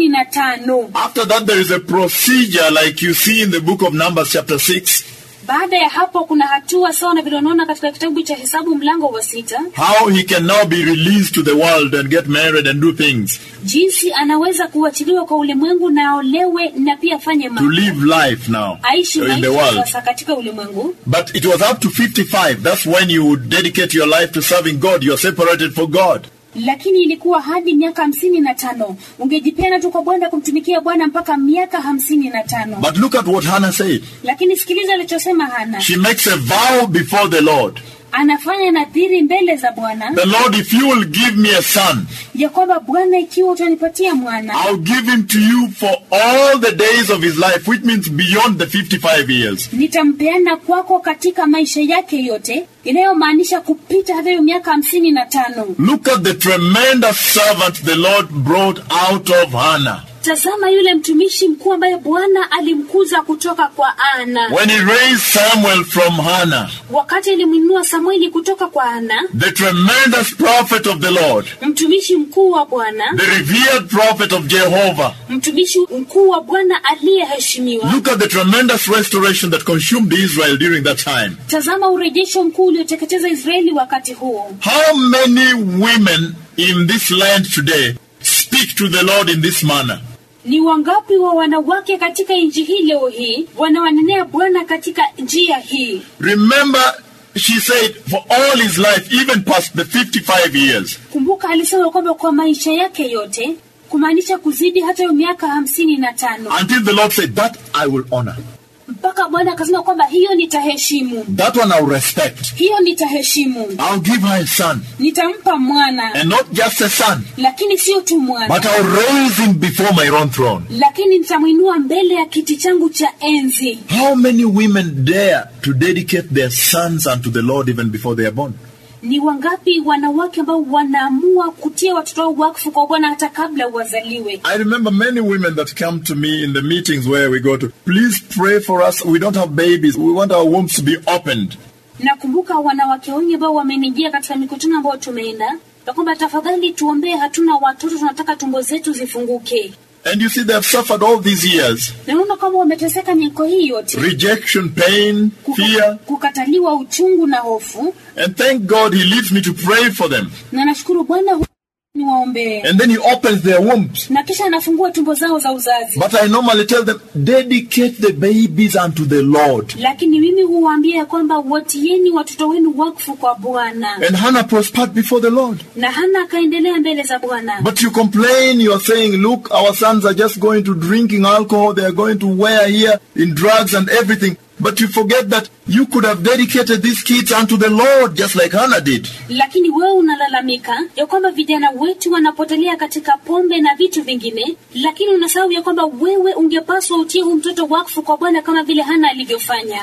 55. After that there is a procedure like you see in the book of Numbers chapter 6. Baada ya hapo kuna hatua sawa na vile unaona katika kitabu cha Hesabu mlango wa 6. How he can now be released to the world and get married and do things. Jinsi anaweza kuachiliwa kwa ulimwengu na aolewe na pia afanye mambo. To live life now in the world. Sasa katika ulimwengu. But it was up to 55. That's when you would dedicate your life to serving God. You are separated for God. Lakini ilikuwa hadi miaka 55. Ungejipenda tu kwa Bwana kumtumikia Bwana mpaka miaka 55. But look at what Hannah said. Lakini sikiliza alichosema Hannah. She makes a vow before the Lord. anafanya nadhiri mbele za Bwana, the Lord, if you will give me a son, ya kwamba Bwana, ikiwa utanipatia mwana, I'll give him to you for all the days of his life, which means beyond the 55 years. Nitampeana kwako katika maisha yake yote, inayomaanisha kupita hata miaka 55. Look at the tremendous servant the Lord brought out of Hannah. Tazama yule mtumishi mkuu ambaye Bwana alimkuza kutoka kwa Ana. When he raised Samuel from Hannah, wakati alimwinua Samueli kutoka kwa Ana, the tremendous prophet of the Lord, mtumishi mkuu wa Bwana, the revered prophet of Jehovah, mtumishi mkuu wa Bwana aliyeheshimiwa. Look at the tremendous restoration that consumed Israel during that time. Tazama urejesho mkuu ulioteketeza Israeli wakati huo. How many women in this land today speak to the Lord in this manner? Ni wangapi wa wanawake katika nchi hii leo hii wanawanenea Bwana katika njia hii? Remember, she said for all his life, even past the 55 years. Kumbuka alisema kwamba kwa maisha yake yote, kumaanisha kuzidi hata miaka 55. Until the Lord said, that I will honor. Mpaka Bwana akasema kwamba hiyo nitaheshimu. That one I'll respect. Hiyo nitaheshimu. I'll give her a son. Nitampa mwana. And not just a son. Lakini sio tu mwana. But I'll raise him before my own throne. Lakini nitamuinua mbele ya kiti changu cha enzi. How many women dare to dedicate their sons unto the Lord even before they are born? Ni wangapi wanawake ambao wanaamua kutia watoto wao wakfu kwa Bwana hata kabla wazaliwe? I remember many women that come to me in the meetings where we go to, please pray for us, we don't have babies, we want our wombs to be opened. Nakumbuka wanawake wengi ambao wamenijia katika mikutano ambayo tumeenda, na kwamba tafadhali tuombee, hatuna watoto, tunataka tumbo zetu zifunguke. And you see they have suffered all these years. Na unaona kama wameteseka miaka hii yote. Rejection, pain, fear. Kukataliwa, uchungu na hofu. And thank God he leads me to pray for them. Na nashukuru Bwana niwaombee. And then he opens their wombs. Na kisha anafungua tumbo zao za uzazi. But I normally tell them, dedicate the babies unto the Lord. Lakini mimi huwaambia kwamba watieni watoto wenu wakfu kwa Bwana. And Hannah prospered before the Lord. Na Hannah akaendelea mbele za Bwana. But you complain, you are saying, look, our sons are just going to drinking alcohol, they are going to wear here in drugs and everything. But you forget that you could have dedicated these kids unto the Lord just like Hannah did. Lakini wewe unalalamika ya kwamba vijana wetu wanapotelea katika pombe na vitu vingine, lakini unasahau ya kwamba wewe ungepaswa utie huyu mtoto wakfu kwa Bwana kama vile Hannah alivyofanya.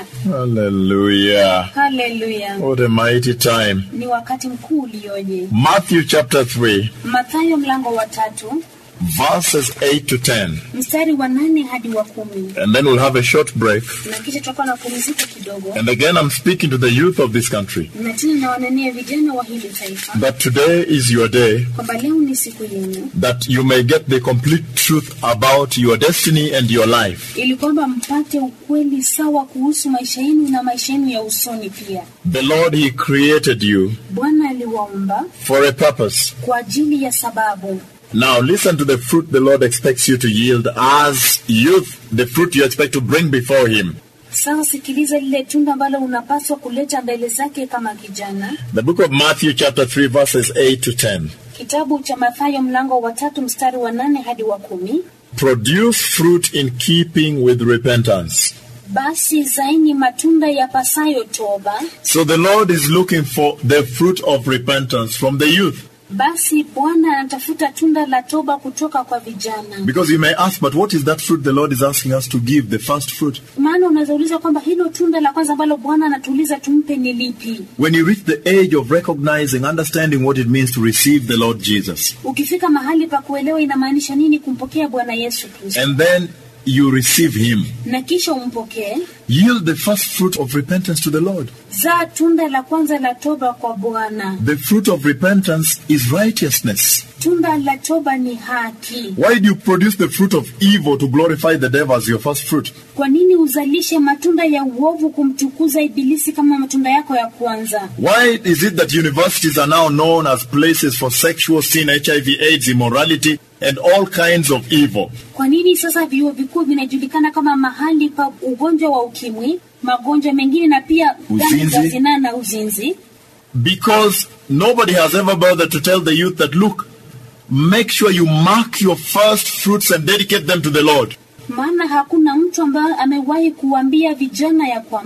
Hallelujah. Hallelujah. What a mighty time. Ni wakati mkuu ulioje. Matthew chapter 3. Mathayo mlango wa 3. Verses 8 to 10. Mstari wa 8 hadi wa 10. And then we'll have a short break. Na kisha tutakuwa na pumziko kidogo. And again I'm speaking to the youth of this country. Na tena nawanenea vijana wa hili taifa. That today is your day. Kwamba leo ni siku yenu. That you may get the complete truth about your destiny and your life. Ili kwamba mpate ukweli sawa kuhusu maisha yenu na maisha yenu ya usoni pia. The Lord, he created you. Bwana aliwaumba. For a purpose. Kwa ajili ya sababu. Now listen to the fruit the Lord expects you to yield as youth, the fruit you expect to bring before him. Sasa sikiliza lile tunda ambalo unapaswa kuleta mbele zake kama kijana. The book of Matthew chapter 3 verses 8 to 10. Kitabu cha Mathayo mlango wa 3 mstari wa 8 hadi wa 10. Produce fruit in keeping with repentance. Basi zaini matunda ya pasayo toba. So the Lord is looking for the fruit of repentance from the youth. Basi Bwana anatafuta tunda la toba kutoka kwa vijana. Because you may ask, but what is that fruit the Lord is asking us to give, the first fruit? Maana unaweza uliza kwamba hilo tunda la kwanza ambalo Bwana anatuuliza tumpe ni lipi? When you reach the age of recognizing, understanding what it means to receive the Lord Jesus. Ukifika mahali pa kuelewa inamaanisha nini kumpokea Bwana Yesu Kristo. And then you receive him. Na kisha umpokee. Yield the first fruit of repentance to the Lord. Zaa tunda la kwanza la toba kwa Bwana. The fruit of repentance is righteousness. Tunda la toba ni haki. Why do you produce the fruit of evil to glorify the devil as your first fruit? Kwa nini uzalishe matunda ya uovu kumtukuza ibilisi kama matunda yako ya kwanza? Why is it that universities are now known as places for sexual sin, HIV, AIDS, immorality, and all kinds of evil? Kwa nini sasa vyuo vikuu vinajulikana kama mahali pa ugonjwa wa ukimwi, magonjwa mengine na pia zinaa na uzinzi? Because nobody has ever bothered to tell the youth that, look, make sure you mark your first fruits and dedicate them to the Lord. Maana hakuna mtu ambaye amewahi kuambia vijana ya kwamba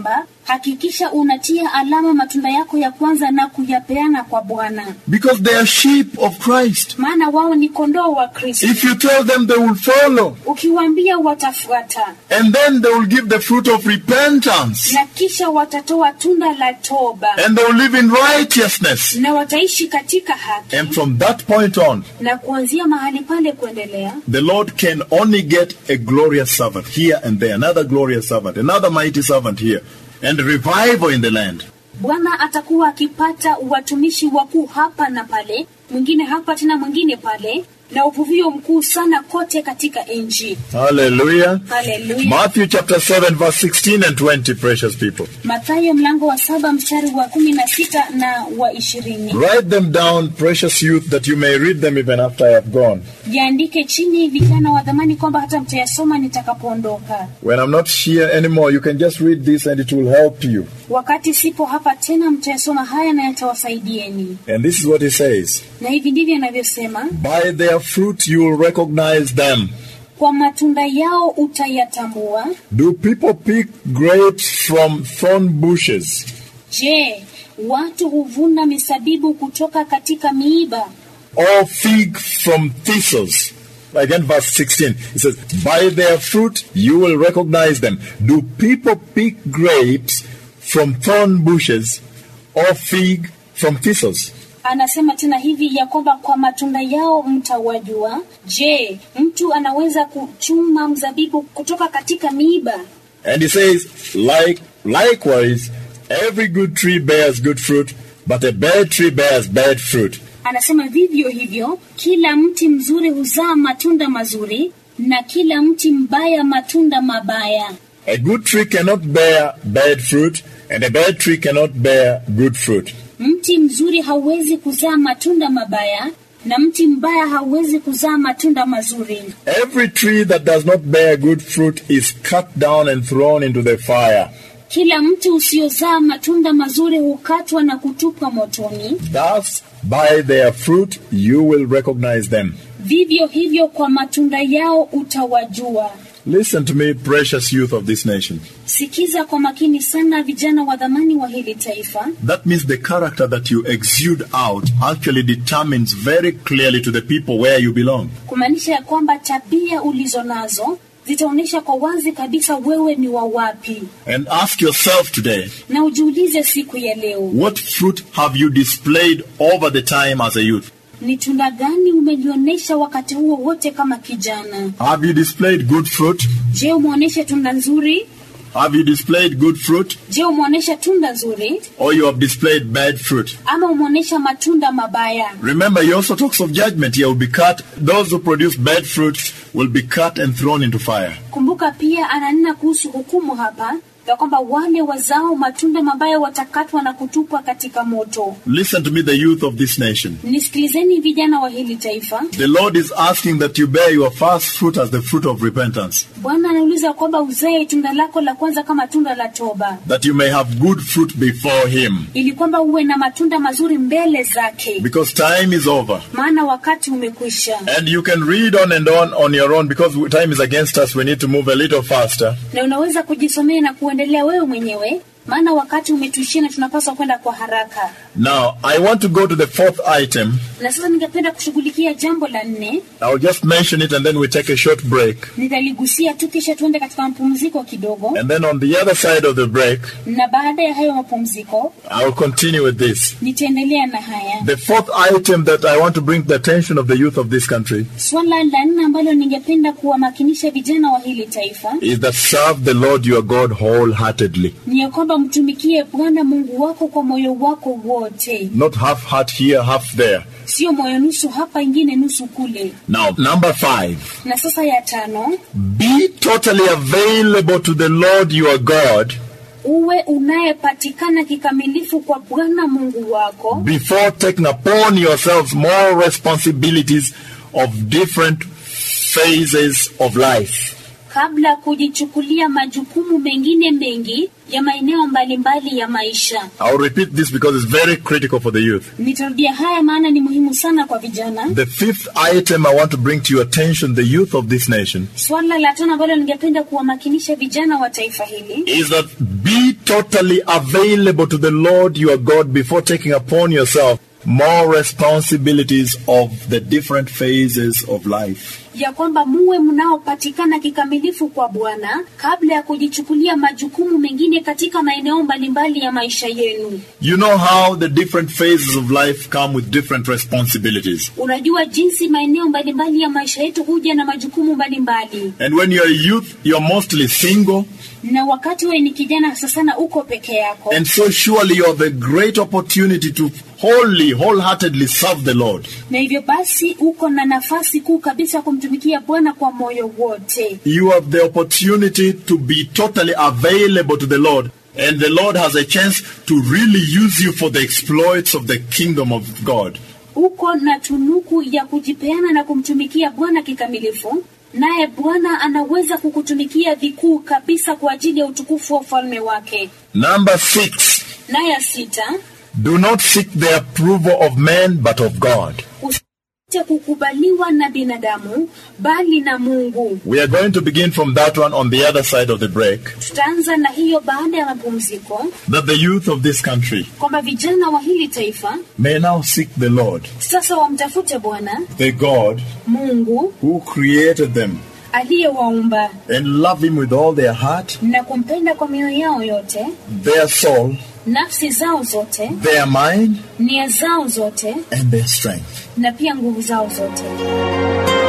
Hakikisha unatia alama matunda yako ya kwanza na kuyapeana kwa Bwana. Because they are sheep of Christ. Maana wao ni kondoo wa Kristo. If you tell them, they will follow. Ukiwaambia watafuata. And then they will give the fruit of repentance. Na kisha watatoa tunda la toba. And they will live in righteousness. Na wataishi katika haki. And from that point on, na kuanzia mahali pale kuendelea, the Lord can only get a glorious servant here and there, another glorious servant, another mighty servant here, and revival in the land. Bwana atakuwa akipata watumishi wakuu hapa na pale, mwingine hapa tena mwingine pale, na uvuvio mkuu sana kote katika nchi. Hallelujah. Hallelujah. Matthew chapter 7 verse 16 and 20, precious people. Mathayo mlango wa 7 mstari wa 16 na wa 20. Write them down, precious youth, that you may read them even after I have gone. Yaandike chini vijana wa dhamani kwamba hata mtayasoma nitakapoondoka. When I'm not here anymore, you can just read this and it will help you. Wakati sipo hapa tena mtayasoma haya na yatawasaidieni. And this is what he says. Na hivi ndivyo anavyosema. By their fruit you will recognize them. Kwa matunda yao utayatambua. Do people pick grapes from thorn bushes? Je, watu huvuna mizabibu kutoka katika miiba? Or fig from thistles? Again, verse 16. It says, by their fruit you will recognize them. Do people pick grapes from thorn bushes or fig from thistles? Anasema tena hivi ya kwamba kwa matunda yao mtawajua. Je, mtu anaweza kuchuma mzabibu kutoka katika miiba? And he says, likewise, every good tree bears good fruit, but a bad tree bears bad fruit. Anasema vivyo hivyo, kila mti mzuri huzaa matunda mazuri, na kila mti mbaya matunda mabaya. A good tree cannot bear bad fruit, and a bad tree cannot bear good fruit. Mti mzuri hauwezi kuzaa matunda mabaya, na mti mbaya hauwezi kuzaa matunda mazuri. Every tree that does not bear good fruit is cut down and thrown into the fire. Kila mti usiozaa matunda mazuri hukatwa na kutupwa motoni. Thus, by their fruit you will recognize them. Vivyo hivyo kwa matunda yao utawajua. Listen to me, precious youth of this nation. Sikiza kwa makini sana vijana wa dhamani wa hili taifa. That means the character that you exude out actually determines very clearly to the people where you belong. Kumaanisha ya kwamba tabia ulizonazo zitaonyesha kwa wazi kabisa wewe ni wa wapi. And ask yourself today, na ujiulize siku ya leo, what fruit have you displayed over the time as a youth? Ni tunda gani umelionyesha wakati huo wote kama kijana? Have you displayed good fruit? Je, umeonyesha tunda nzuri? Have you displayed good fruit? Je, umeonyesha tunda nzuri? Or you have displayed bad fruit? Ama umeonyesha matunda mabaya? Remember, he also talks of judgment. He will be cut. Those who produce bad fruit will be cut and thrown into fire. Kumbuka pia ananena kuhusu hukumu hapa, ya kwamba wale wazao matunda mabaya watakatwa na kutupwa katika moto. Listen to me, the youth of this nation. Nisikilizeni vijana wa hili taifa. The Lord is asking that you bear your first fruit as the fruit of repentance. Bwana anauliza kwamba uzae tunda lako la kwanza kama tunda la toba. That you may have good fruit before Him. Ili kwamba uwe na matunda mazuri mbele zake. Because time is over. Maana wakati umekwisha. And you can read on your own, because time is against us. We need to move a little faster. Na unaweza kujisomea na kuendelea wewe mwenyewe, maana wakati umetuishia na tunapaswa kwenda kwa haraka. Now, I want to go to the fourth item. Na sasa ningependa kushughulikia jambo la 4. I'll just mention it and then we take a short break. Nitaligusia tu kisha tuende katika mapumziko kidogo. And then on the other side of the break, na baada ya hayo mapumziko, I'll continue with this. Nitaendelea na haya. The fourth item that I want to bring to the attention of the youth of this country. Swala la 4 ambalo ningependa kuwamakinisha vijana wa hili taifa. Is that serve the Lord your God wholeheartedly. Ni kwamba mtumikie Bwana Mungu wako kwa moyo wako wote. Not half heart here, half there. Sio moyo nusu hapa ingine nusu kule. Now, number 5. Na sasa ya 5. Be totally available to the Lord your God. Uwe unayepatikana kikamilifu kwa Bwana Mungu wako. Before taking upon yourselves more responsibilities of different phases of life. kabla kujichukulia majukumu mengine mengi ya maeneo mbalimbali ya maisha. I'll repeat this because it's very critical for the youth. Nitarudia haya maana ni muhimu sana kwa vijana. The fifth item I want to bring to your attention, the youth of this nation, Swala la tano ambalo ningependa kuwamakinisha vijana wa taifa hili is that be totally available to the Lord your God before taking upon yourself more responsibilities of the different phases of life. ya kwamba muwe mnaopatikana kikamilifu kwa Bwana kabla ya kujichukulia majukumu mengine katika maeneo mbalimbali ya maisha yenu. You know how the different phases of life come with different responsibilities. Unajua jinsi maeneo mbalimbali ya maisha yetu huja na majukumu mbalimbali. And when you're a youth, you're mostly single. Na wakati wewe ni kijana sasa sana uko peke yako. And so surely you have a great opportunity to wholeheartedly serve the Lord. Na hivyo basi uko na nafasi kuu kabisa kumtumikia Bwana kwa moyo wote. You have the opportunity to be totally available to the Lord. And the Lord has a chance to really use you for the exploits of the kingdom of God. Uko na tunuku ya kujipeana na kumtumikia Bwana kikamilifu. Naye Bwana anaweza kukutumikia vikuu kabisa kwa ajili ya utukufu wa ufalme wake. Number 6. Na ya 6, do not seek the approval of men but of God. Usite kukubaliwa na binadamu bali na Mungu. We are going to begin from that one on the other side of the break. Tutaanza na hiyo baada ya mapumziko. That the youth of this country Kwamba vijana wa hili taifa may now seek the Lord, sasa wamtafute Bwana, the God Mungu who created them, aliyewaumba, and love him with all their heart, na kumpenda kwa mioyo yao yote, their soul, nafsi zao zote, their mind, nia zao zote, and their strength. na pia nguvu zao zote.